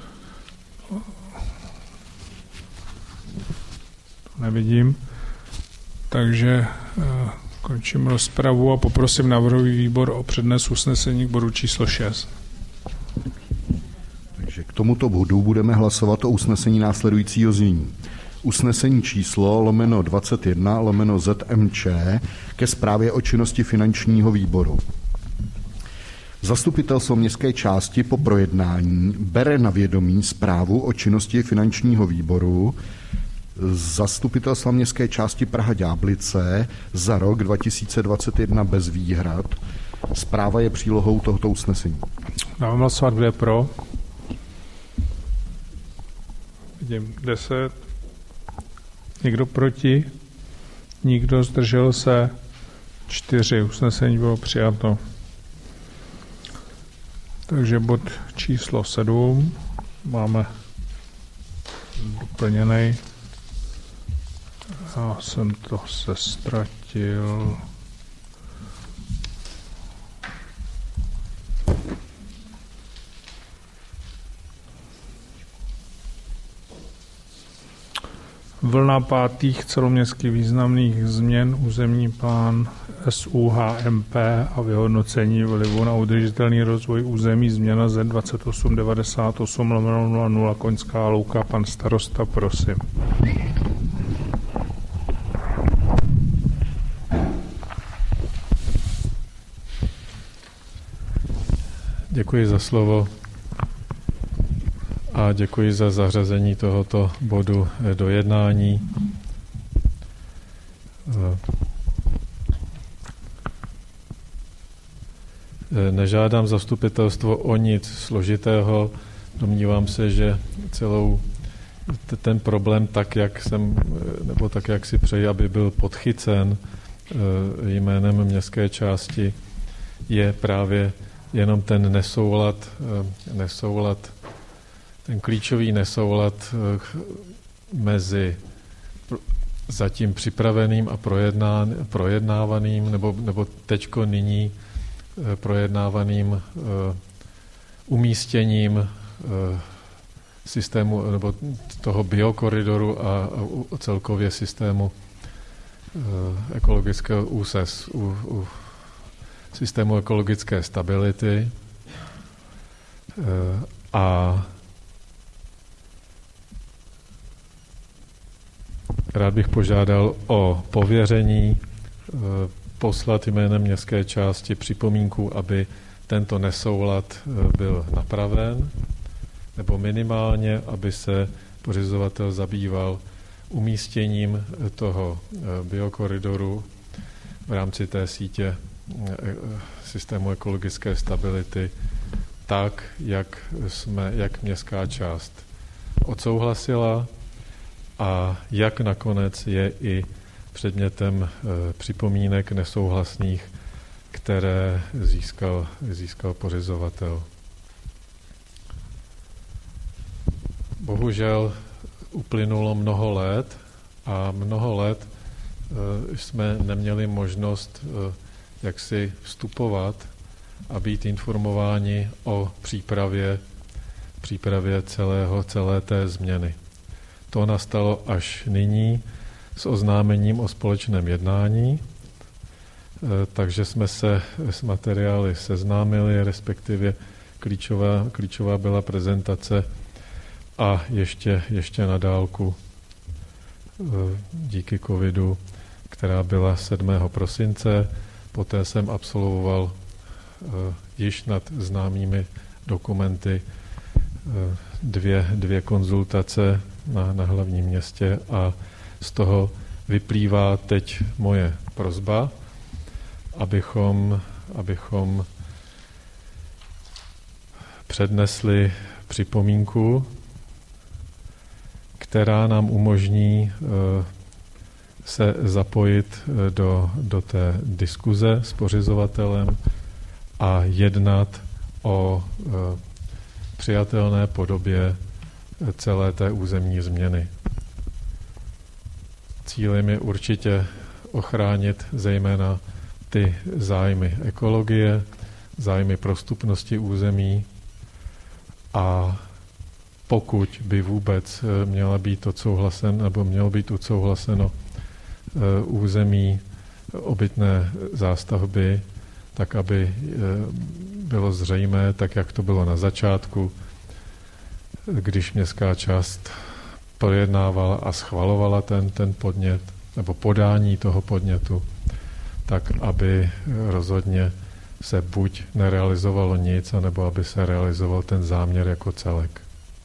Nevidím. Takže končím rozpravu a poprosím navrhový výbor o přednes usnesení k bodu číslo šest. Takže k tomuto bodu budeme hlasovat o usnesení následujícího znění. Usnesení číslo lomeno dvacet jedna lomeno Z M Č ke zprávě o činnosti finančního výboru. Zastupitelstvo městské části po projednání bere na vědomí zprávu o činnosti finančního výboru Zastupitelstva městské části Praha-Ďáblice za rok dva tisíce dvacet jedna bez výhrad. Zpráva je přílohou tohoto usnesení. Dávám hlasovat, kdo je pro. Vidím deset. Někdo proti? Nikdo, zdržel se? čtyři. Usnesení bylo přijato. Takže bod číslo sedm máme doplněný. Já jsem to se ztratil. Vlna pátých celoměstských významných změn, územní plán S U H M P a vyhodnocení vlivu na udržitelný rozvoj území, změna Z dvacet osm devadesát osm lomeno nula nula Koňská louka. Pan starosta, prosím. Děkuji za slovo a děkuji za zařazení tohoto bodu do jednání. Nežádám zastupitelstvo o nic složitého. Domnívám se, že celou ten problém tak, jak jsem, nebo tak, jak si přeji, aby byl podchycen jménem městské části, je právě jenom ten nesoulad, nesoulad, ten klíčový nesoulad mezi zatím připraveným a projednávaným, nebo, nebo teďko nyní projednávaným umístěním systému nebo toho biokoridoru a, a celkově systému ekologického úses, u, u systému ekologické stability a rád bych požádal o pověření poslat jménem městské části připomínku, aby tento nesoulad byl napraven, nebo minimálně, aby se pořizovatel zabýval umístěním toho biokoridoru v rámci té sítě systému ekologické stability tak, jak jsme, jak městská část odsouhlasila a jak nakonec je i předmětem připomínek nesouhlasných, které získal, získal pořizovatel. Bohužel uplynulo mnoho let a mnoho let jsme neměli možnost jak si vstupovat a být informováni o přípravě přípravě celého, celé té změny. To nastalo až nyní s oznámením o společném jednání, takže jsme se s materiály seznámili, respektive klíčová, klíčová byla prezentace a ještě, ještě na dálku díky covidu, která byla sedmého prosince. Poté jsem absolvoval již nad známými dokumenty dvě, dvě konzultace na, na hlavním městě a z toho vyplývá teď moje prosba, abychom, abychom přednesli připomínku, která nám umožní se zapojit do, do té diskuze s pořizovatelem a jednat o přijatelné podobě celé té územní změny. Cílem je určitě ochránit zejména ty zájmy ekologie, zájmy prostupnosti území a pokud by vůbec měla být odsouhlasen, nebo mělo být odsouhlaseno území obytné zástavby, tak aby bylo zřejmé, tak jak to bylo na začátku, když městská část projednávala a schvalovala ten, ten podnět, nebo podání toho podnětu, tak aby rozhodně se buď nerealizovalo nic, anebo aby se realizoval ten záměr jako celek.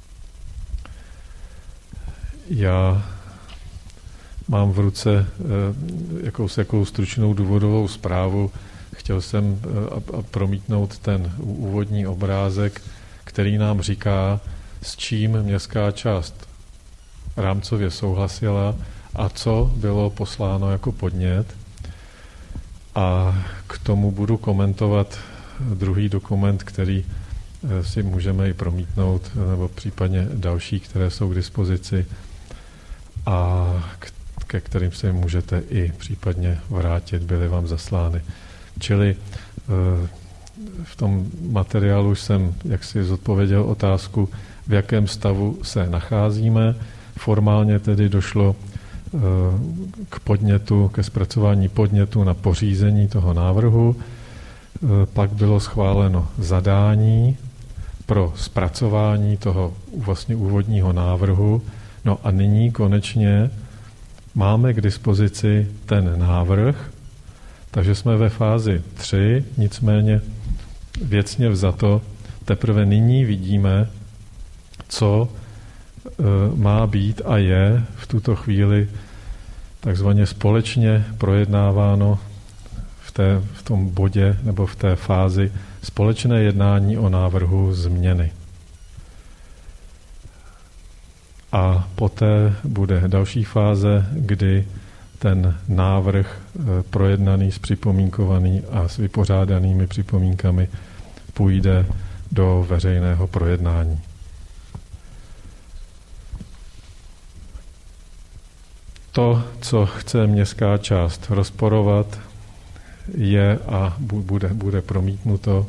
Já mám v ruce jakousi jakou stručnou důvodovou zprávu. Chtěl jsem promítnout ten úvodní obrázek, který nám říká, s čím městská část rámcově souhlasila a co bylo posláno jako podnět. A k tomu budu komentovat druhý dokument, který si můžeme i promítnout, nebo případně další, které jsou k dispozici a ke kterým se můžete i případně vrátit, byly vám zaslány. Čili v tom materiálu jsem jaksi zodpověděl otázku, v jakém stavu se nacházíme. Formálně tedy došlo k podnětu, ke zpracování podnětu na pořízení toho návrhu. Pak bylo schváleno zadání pro zpracování toho vlastně úvodního návrhu. No a nyní konečně máme k dispozici ten návrh, takže jsme ve fázi tři, nicméně věcně vzato teprve nyní vidíme, co e, má být a je v tuto chvíli takzvaně společně projednáváno v, té, v tom bodě nebo v té fázi společné jednání o návrhu změny. A poté bude další fáze, kdy ten návrh projednaný, zpřipomínkovaný a s vypořádanými připomínkami půjde do veřejného projednání. To, co chce městská část rozporovat, je a bude, bude promítnuto,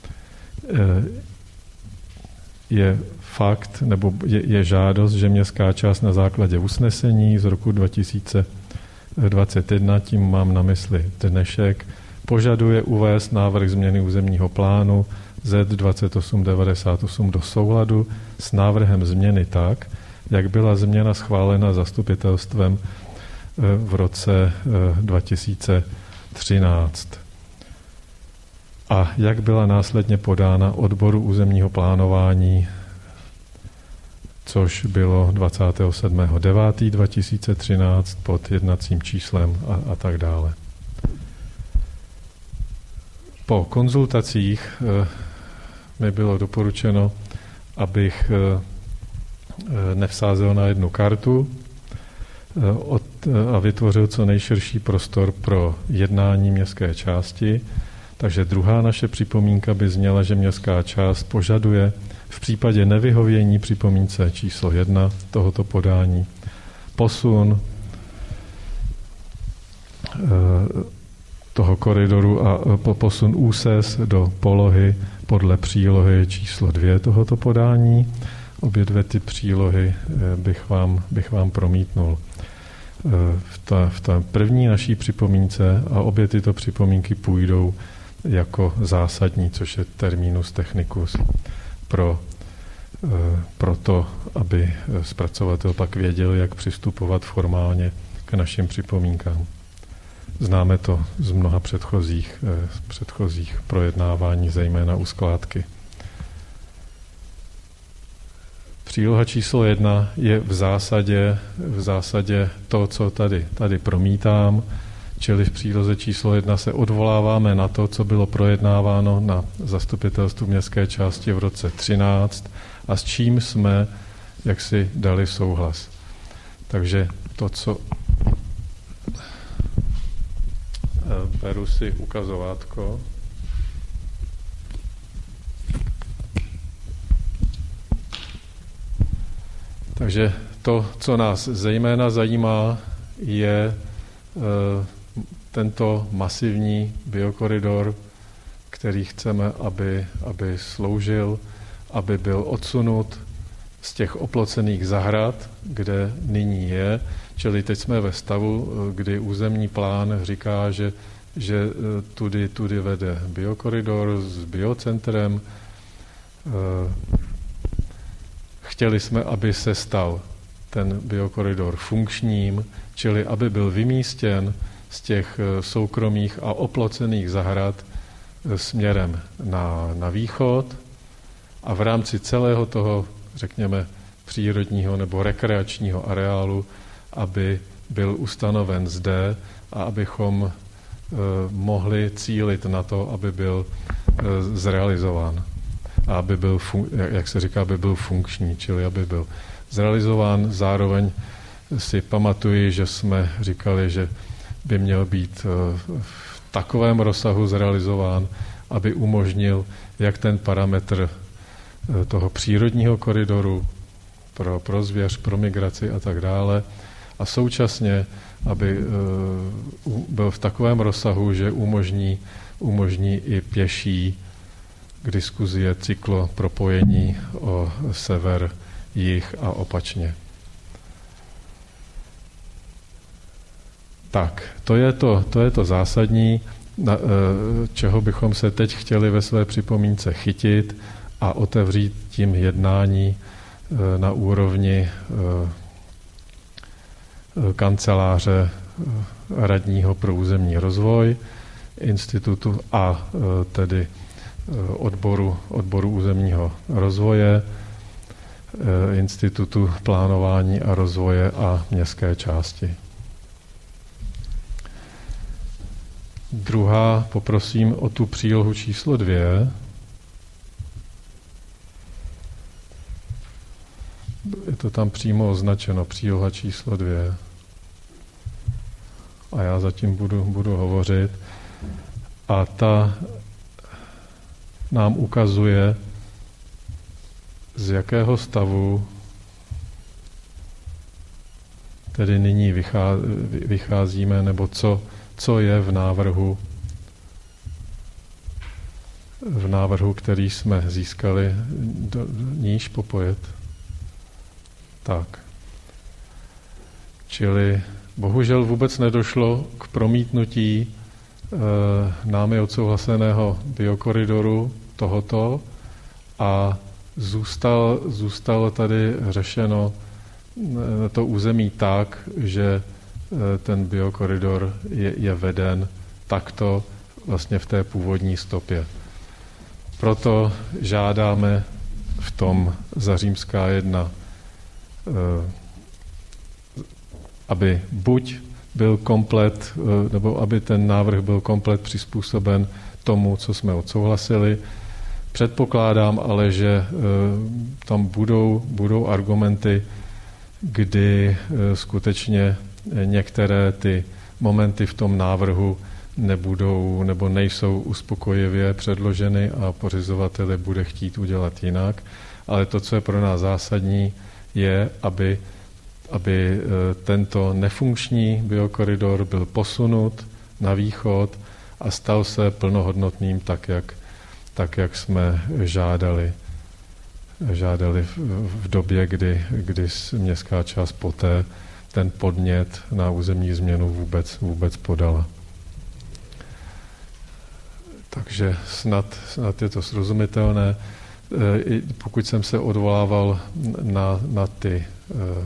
je fakt, nebo je, je žádost, že městská část na základě usnesení z roku dva tisíce dvacet jedna, tím mám na mysli dnešek, požaduje uvést návrh změny územního plánu Z dvacet osm devadesát osm do souladu s návrhem změny tak, jak byla změna schválena zastupitelstvem v roce dva tisíce třináct a jak byla následně podána odboru územního plánování, což bylo dvacátého sedmého devátého dva tisíce třináct pod jednacím číslem a, a tak dále. Po konzultacích e, mi bylo doporučeno, abych e, nevsázel na jednu kartu e, od, e, a vytvořil co nejširší prostor pro jednání městské části. Takže druhá naše připomínka by zněla, že městská část požaduje v případě nevyhovění připomínce číslo jedna tohoto podání posun toho koridoru a posun úses do polohy podle přílohy číslo dvě tohoto podání. Obě dvě ty přílohy bych vám, bych vám promítnul. V ta, v ta první naší připomínce, a obě tyto připomínky půjdou jako zásadní, což je terminus technicus pro, pro to, aby zpracovatel pak věděl, jak přistupovat formálně k našim připomínkám. Známe to z mnoha předchozích, z předchozích projednávání, zejména u skládky. Příloha číslo jedna je v zásadě, v zásadě to, co tady, tady promítám, čili v příloze číslo jedna se odvoláváme na to, co bylo projednáváno na zastupitelstvu městské části v roce třináct a s čím jsme jaksi dali souhlas. Takže to, co... Beru si ukazovátko. Takže to, co nás zejména zajímá, je e, tento masivní biokoridor, který chceme, aby, aby sloužil, aby byl odsunut z těch oplocených zahrad, kde nyní je. Čili teď jsme ve stavu, kdy územní plán říká, že, že tudy, tudy vede biokoridor s biocentrem. Chtěli jsme, aby se stal ten biokoridor funkčním, čili aby byl vymístěn z těch soukromých a oplocených zahrad směrem na, na východ a v rámci celého toho, řekněme, přírodního nebo rekreačního areálu, aby byl ustanoven zde a abychom e, mohli cílit na to, aby byl e, zrealizován. A aby byl, fun- jak se říká, aby byl funkční, čili aby byl zrealizován. Zároveň si pamatuji, že jsme říkali, že by měl být e, v takovém rozsahu zrealizován, aby umožnil jak ten parametr e, toho přírodního koridoru pro, pro zvěř, pro migraci a tak dále, a současně, aby uh, byl v takovém rozsahu, že umožní, umožní i pěší k diskuzi je cyklo propojení o sever, jih a opačně. Tak, to je to, to, je to zásadní, na, uh, čeho bychom se teď chtěli ve své připomínce chytit a otevřít tím jednání uh, na úrovni uh, kanceláře radního pro územní rozvoj institutu a tedy odboru, odboru územního rozvoje, institutu plánování a rozvoje a městské části. Druhá, poprosím o tu přílohu číslo dvě. Je to tam přímo označeno, příloha číslo dvě. A já zatím budu, budu hovořit. A ta nám ukazuje, z jakého stavu tedy nyní vycházíme, nebo co, co je v návrhu, v návrhu, který jsme získali. Do, níž popojet. Tak. Čili bohužel vůbec nedošlo k promítnutí e, námi odsouhlaseného biokoridoru tohoto a zůstal, zůstalo tady řešeno e, to území tak, že e, ten biokoridor je, je veden takto vlastně v té původní stopě. Proto žádáme v tom za římská jedna, aby buď byl komplet, nebo aby ten návrh byl komplet přizpůsoben tomu, co jsme odsouhlasili. Předpokládám ale, že tam budou, budou argumenty, kdy skutečně některé ty momenty v tom návrhu nebudou nebo nejsou uspokojivě předloženy a pořizovateli bude chtít udělat jinak. Ale to, co je pro nás zásadní, je, aby, aby tento nefunkční biokoridor byl posunut na východ a stal se plnohodnotným tak, jak, tak, jak jsme žádali, žádali v, v době, kdy, kdy městská část poté ten podnět na územní změnu vůbec, vůbec podala. Takže snad, snad je to srozumitelné. E, pokud jsem se odvolával na, na ty e,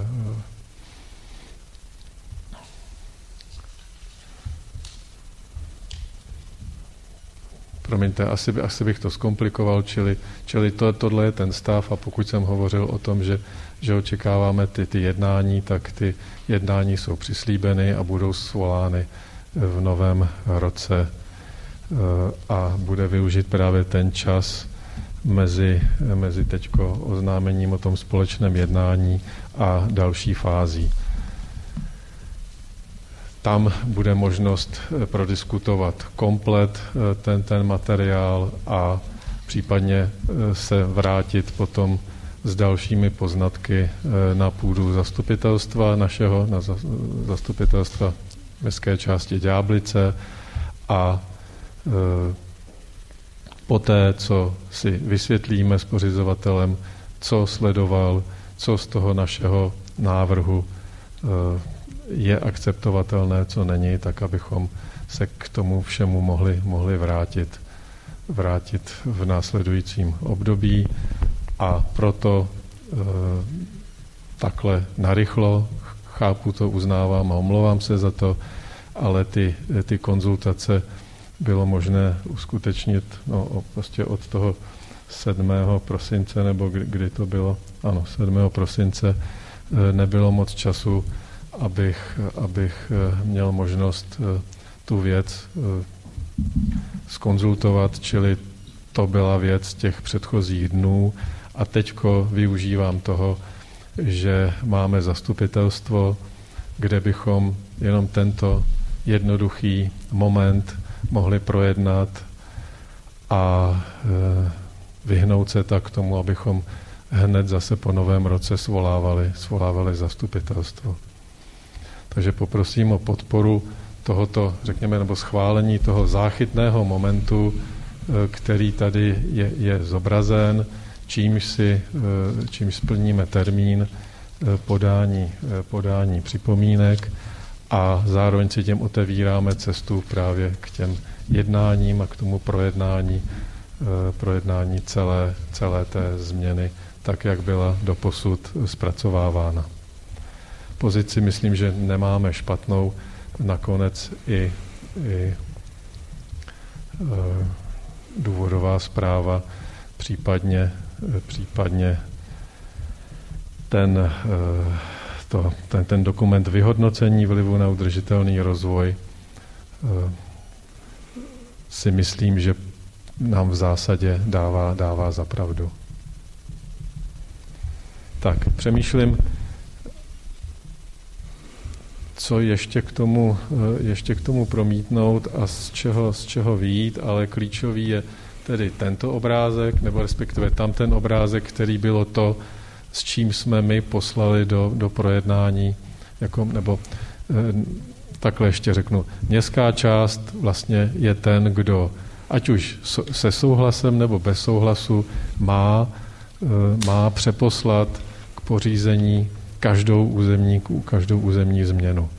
promiňte, asi, by, asi bych to zkomplikoval, čili, čili to, tohle je ten stav a pokud jsem hovořil o tom, že, že očekáváme ty, ty jednání, tak ty jednání jsou přislíbeny a budou svolány v novém roce a bude využít právě ten čas mezi, mezi teďko oznámením o tom společném jednání a další fází. Tam bude možnost prodiskutovat komplet ten, ten materiál a případně se vrátit potom s dalšími poznatky na půdu zastupitelstva našeho, na zastupitelstva městské části Ďáblice a e, poté, co si vysvětlíme s pořizovatelem, co sledoval, co z toho našeho návrhu e, je akceptovatelné, co není, tak abychom se k tomu všemu mohli, mohli vrátit, vrátit v následujícím období a proto e, takhle narychlo, chápu to, uznávám a omlouvám se za to, ale ty, ty konzultace bylo možné uskutečnit no, prostě od toho sedmého prosince, nebo kdy, kdy to bylo, ano, sedmého prosince, e, nebylo moc času, abych, abych měl možnost tu věc zkonzultovat, čili to byla věc těch předchozích dnů a teďko využívám toho, že máme zastupitelstvo, kde bychom jenom tento jednoduchý moment mohli projednat a vyhnout se tak k tomu, abychom hned zase po novém roce svolávali, svolávali zastupitelstvo. Takže poprosím o podporu tohoto, řekněme, nebo schválení toho záchytného momentu, který tady je, je zobrazen, čímž, si, čímž splníme termín podání, podání připomínek a zároveň si těm otevíráme cestu právě k těm jednáním a k tomu projednání, projednání celé, celé té změny, tak, jak byla doposud zpracovávána. Pozici myslím, že nemáme špatnou, nakonec i, i e, důvodová zpráva, případně, případně ten, e, to, ten, ten dokument vyhodnocení vlivu na udržitelný rozvoj e, si myslím, že nám v zásadě dává, dává za pravdu. Tak, přemýšlím, co ještě k tomu, ještě k tomu promítnout a z čeho, z čeho vyjít, ale klíčový je tedy tento obrázek, nebo respektive tam ten obrázek, který bylo to, s čím jsme my poslali do, do projednání, jako, nebo eh, takhle ještě řeknu, městská část vlastně je ten, kdo, ať už se souhlasem nebo bez souhlasu, má, eh, má přeposlat k pořízení každou územní, každou územní změnu.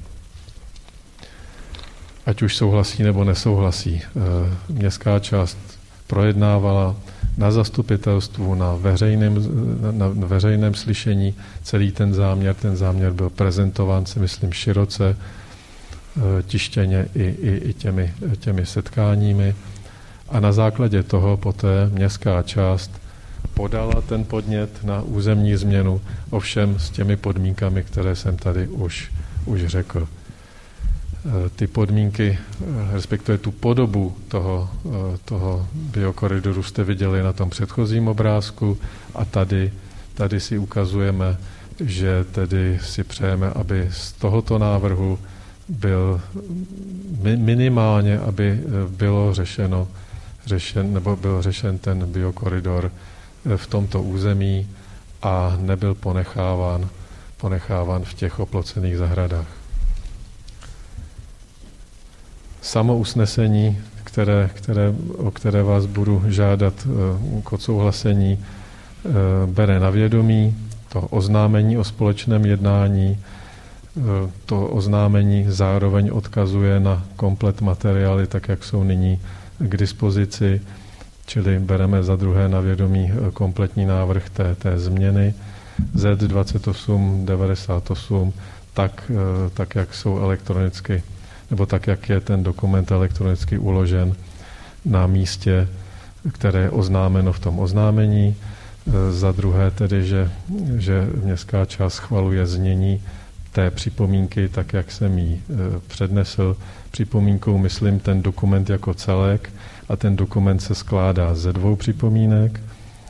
Ať už souhlasí nebo nesouhlasí. Městská část projednávala na zastupitelstvu, na veřejném, na veřejném slyšení celý ten záměr. Ten záměr byl prezentován, si myslím, široce, tištěně i, i, i těmi, těmi setkáními. A na základě toho poté městská část podala ten podnět na územní změnu, ovšem s těmi podmínkami, které jsem tady už, už řekl. Ty podmínky, respektive tu podobu toho, toho biokoridoru jste viděli na tom předchozím obrázku a tady, tady si ukazujeme, že tedy si přejeme, aby z tohoto návrhu byl minimálně, aby bylo řešeno, řešen, nebo byl řešen ten biokoridor v tomto území a nebyl ponecháván, ponecháván v těch oplocených zahradách. Samo usnesení, které, které, o které vás budu žádat k odsouhlasení, bere na vědomí to oznámení o společném jednání. To oznámení zároveň odkazuje na komplet materiály, tak jak jsou nyní k dispozici, čili bereme za druhé na vědomí kompletní návrh té, té změny Z dvacet osm devadesát osm, tak, tak jak jsou elektronicky, nebo tak jak je ten dokument elektronicky uložen na místě, které je oznámeno v tom oznámení. Za druhé tedy, že, že městská část schvaluje znění té připomínky, tak jak jsem ji přednesl. Připomínkou myslím ten dokument jako celek a ten dokument se skládá ze dvou připomínek.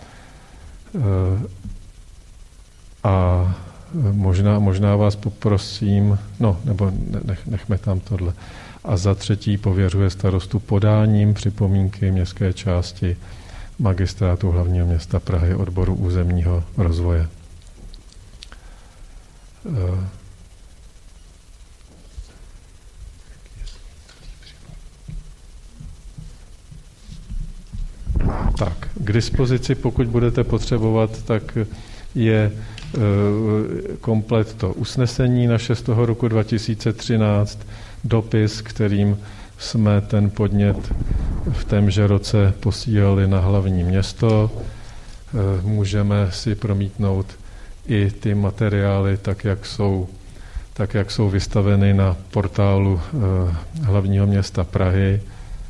A možná, možná vás poprosím, no, nebo nech, nechme tam tohle. A za třetí pověřuje starostu podáním připomínky městské části Magistrátu hlavního města Prahy odboru územního rozvoje. Tak, k dispozici, pokud budete potřebovat, tak je komplet to usnesení naše z toho roku dva tisíce třináct, dopis, kterým jsme ten podnět v témže roce posílali na hlavní město. Můžeme si promítnout i ty materiály, tak jak jsou, tak jak jsou vystaveny na portálu hlavního města Prahy.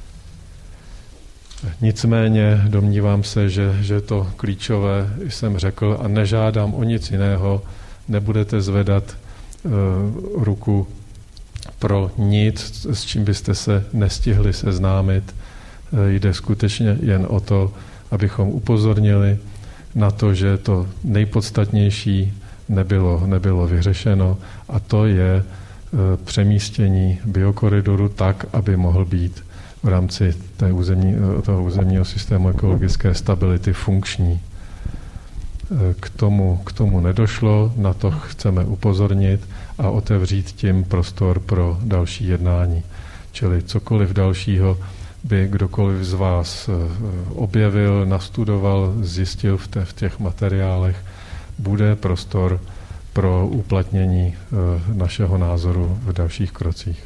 Nicméně domnívám se, že, že to klíčové jsem řekl a nežádám o nic jiného, nebudete zvedat uh, ruku pro nic, s čím byste se nestihli seznámit. Uh, jde skutečně jen o to, abychom upozornili na to, že to nejpodstatnější nebylo, nebylo vyřešeno, a to je uh, přemístění biokoridoru tak, aby mohl být v rámci té územní, toho územního systému ekologické stability funkční. K tomu, k tomu nedošlo, na to chceme upozornit a otevřít tím prostor pro další jednání. Čili cokoliv dalšího by kdokoliv z vás objevil, nastudoval, zjistil v, te, v těch materiálech, bude prostor pro uplatnění našeho názoru v dalších krocích.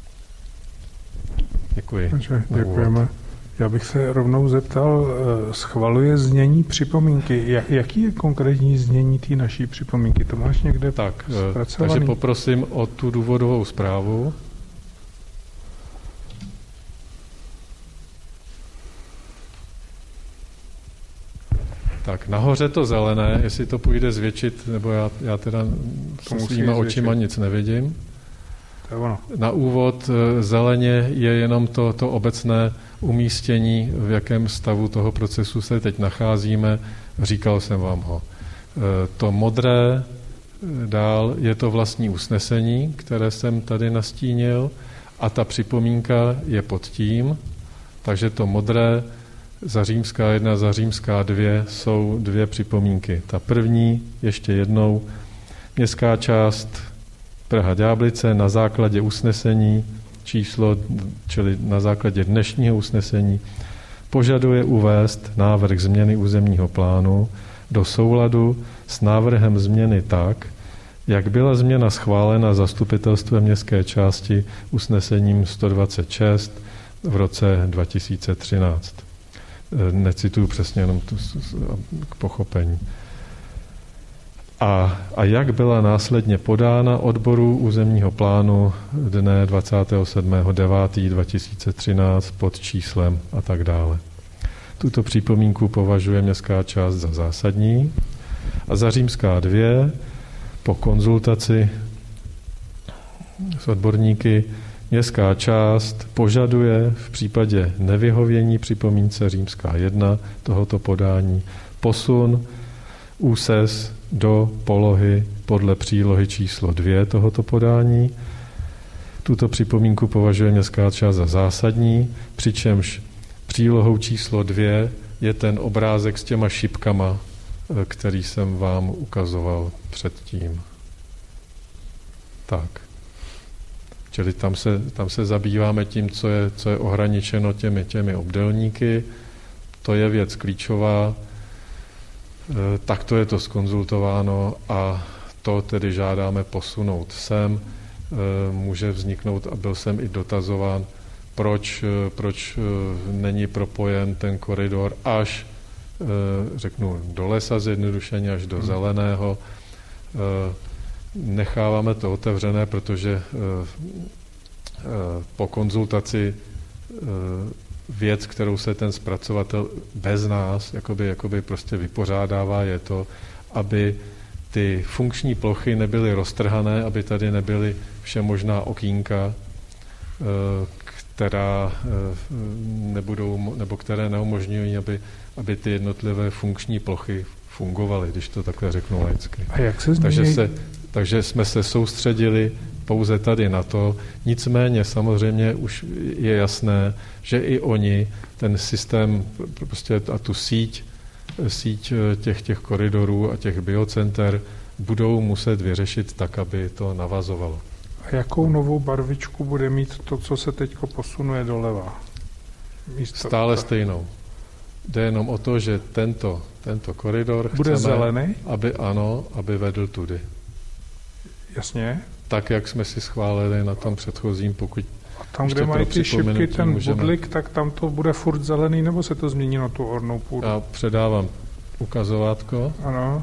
Děkuji. Takže děkujeme. Já bych se rovnou zeptal, schvaluje znění připomínky. Jaký je konkrétní znění té naší připomínky? To máš někde tak, zpracovaný? Takže poprosím o tu důvodovou zprávu. Tak, nahoře to zelené, jestli to půjde zvětšit, nebo já, já teda s svýma očima nic nevidím. Na úvod zeleně je jenom to, to obecné umístění, v jakém stavu toho procesu se teď nacházíme. Říkal jsem vám ho. To modré dál je to vlastní usnesení, které jsem tady nastínil, a ta připomínka je pod tím, takže to modré za římská jedna, za římská dvě jsou dvě připomínky. Ta první, ještě jednou, městská část Praha Ďáblice na základě usnesení číslo, čili na základě dnešního usnesení, požaduje uvést návrh změny územního plánu do souladu s návrhem změny tak, jak byla změna schválena zastupitelstvem městské části usnesením sto dvacet šest v roce dva tisíce třináct. Necituju přesně, jenom tu k pochopení. A, a jak byla následně podána odboru územního plánu dne dvacátého sedmého devátého dva tisíce třináct pod číslem a tak dále. Tuto připomínku považuje městská část za zásadní a za římská dvě po konzultaci s odborníky městská část požaduje v případě nevyhovění připomínce římská jedna tohoto podání posun úses do polohy podle přílohy číslo dvě tohoto podání. Tuto připomínku považuje městská část za zásadní, přičemž přílohou číslo dvě je ten obrázek s těma šipkama, který jsem vám ukazoval předtím. Tak. Čili tam se, tam se zabýváme tím, co je, co je ohraničeno těmi, těmi obdélníky. To je věc klíčová, takto je to zkonzultováno a to tedy žádáme posunout sem. Může vzniknout, a byl jsem i dotazován, proč, proč není propojen ten koridor až, řeknu, do lesa zjednodušeně, až do zeleného. Necháváme to otevřené, protože po konzultaci věc, kterou se ten zpracovatel bez nás jakoby, jakoby prostě vypořádává, je to, aby ty funkční plochy nebyly roztrhané, aby tady nebyly všemožná okýnka, která nebudou, nebo které neumožňují, aby, aby ty jednotlivé funkční plochy fungovaly, když to takhle řeknu laicky. A jak se takže, se, takže jsme se soustředili pouze tady na to. Nicméně samozřejmě už je jasné, že i oni ten systém prostě a tu síť, síť těch, těch koridorů a těch biocenter budou muset vyřešit tak, aby to navazovalo. A jakou novou barvičku bude mít to, co se teď posunuje doleva? Místo Stále to... stejnou. Jde jenom o to, že tento, tento koridor bude chceme, zelený? Aby ano, aby vedl tudy. Jasně. Tak, jak jsme si schválili na tom předchozím, pokud a tam, kde mají ty šipky, ten můžeme... budlik, tak tam to bude furt zelený, nebo se to změní na tu ornou půdu? Já předávám ukazovátko. Ano.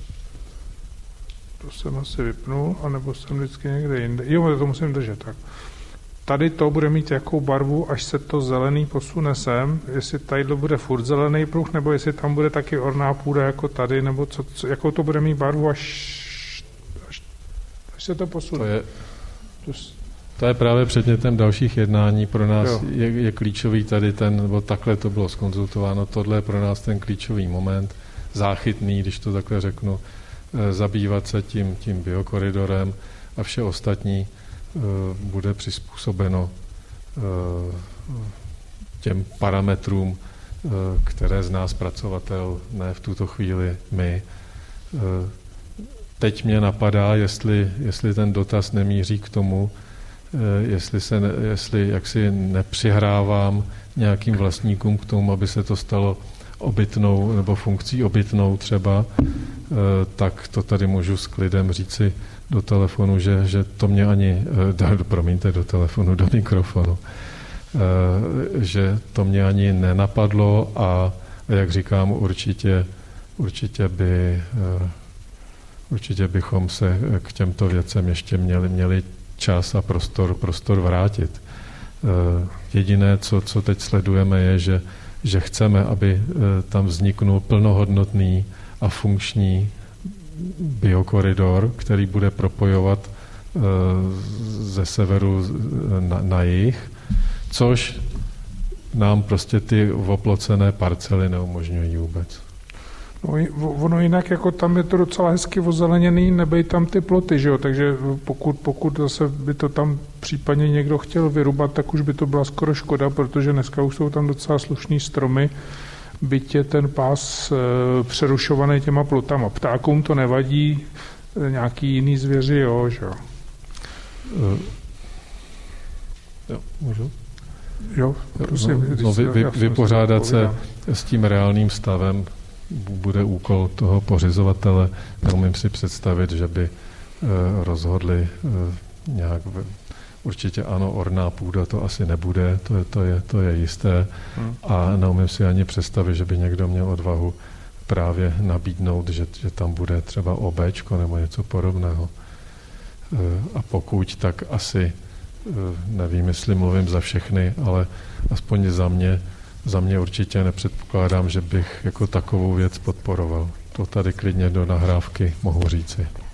To jsem asi vypnul, anebo jsem vždycky někde jinde. Jo, to musím držet. Tak. Tady to bude mít jakou barvu, až se to zelený posune sem, jestli tady bude furt zelený pruh, nebo jestli tam bude taky orná půda jako tady, nebo co, co, jakou to bude mít barvu, až, až, až se to posune. To je, to je právě předmětem dalších jednání. Pro nás je, je klíčový tady ten, nebo takhle to bylo zkonzultováno, tohle je pro nás ten klíčový moment, záchytný, když to takhle řeknu, zabývat se tím, tím biokoridorem a vše ostatní bude přizpůsobeno těm parametrům, které zná zpracovatel, ne v tuto chvíli my. Teď mě napadá, jestli, jestli ten dotaz nemíří k tomu, jestli, se, jestli jaksi nepřihrávám nějakým vlastníkům k tomu, aby se to stalo obytnou nebo funkcí obytnou třeba, tak to tady můžu s klidem říci do telefonu, že, že to mě ani, do, promiňte, do telefonu, do mikrofonu, že to mě ani nenapadlo a jak říkám, určitě, určitě, by, určitě bychom se k těmto věcem ještě měli, měli čas a prostor, prostor vrátit. Jediné, co, co teď sledujeme, je, že, že chceme, aby tam vzniknul plnohodnotný a funkční biokoridor, který bude propojovat ze severu na, na jih, což nám prostě ty oplocené parcely neumožňují vůbec. No, ono jinak, jako tam je to docela hezky ozeleněný, nebej tam ty ploty, že jo, takže pokud, pokud zase by to tam případně někdo chtěl vyrubat, tak už by to byla skoro škoda, protože dneska už jsou tam docela slušný stromy, byť je ten pás e, přerušovaný těma plotama. Ptákům to nevadí, e, nějaký jiný zvěři, jo, že jo. Uh, jo, můžu? Jo, prosím. No, no, vy, vy, vypořádat se s tím reálným stavem bude úkol toho pořizovatele. Neumím si představit, že by e, rozhodli e, nějak v, určitě ano, orná půda to asi nebude, to je, to je, to je jisté. Hmm. A neumím si ani představit, že by někdo měl odvahu právě nabídnout, že, že tam bude třeba obéčko nebo něco podobného. E, a pokud, tak asi, e, nevím, jestli mluvím za všechny, ale aspoň za mě, za mě určitě nepředpokládám, že bych jako takovou věc podporoval. To tady klidně do nahrávky mohu říci.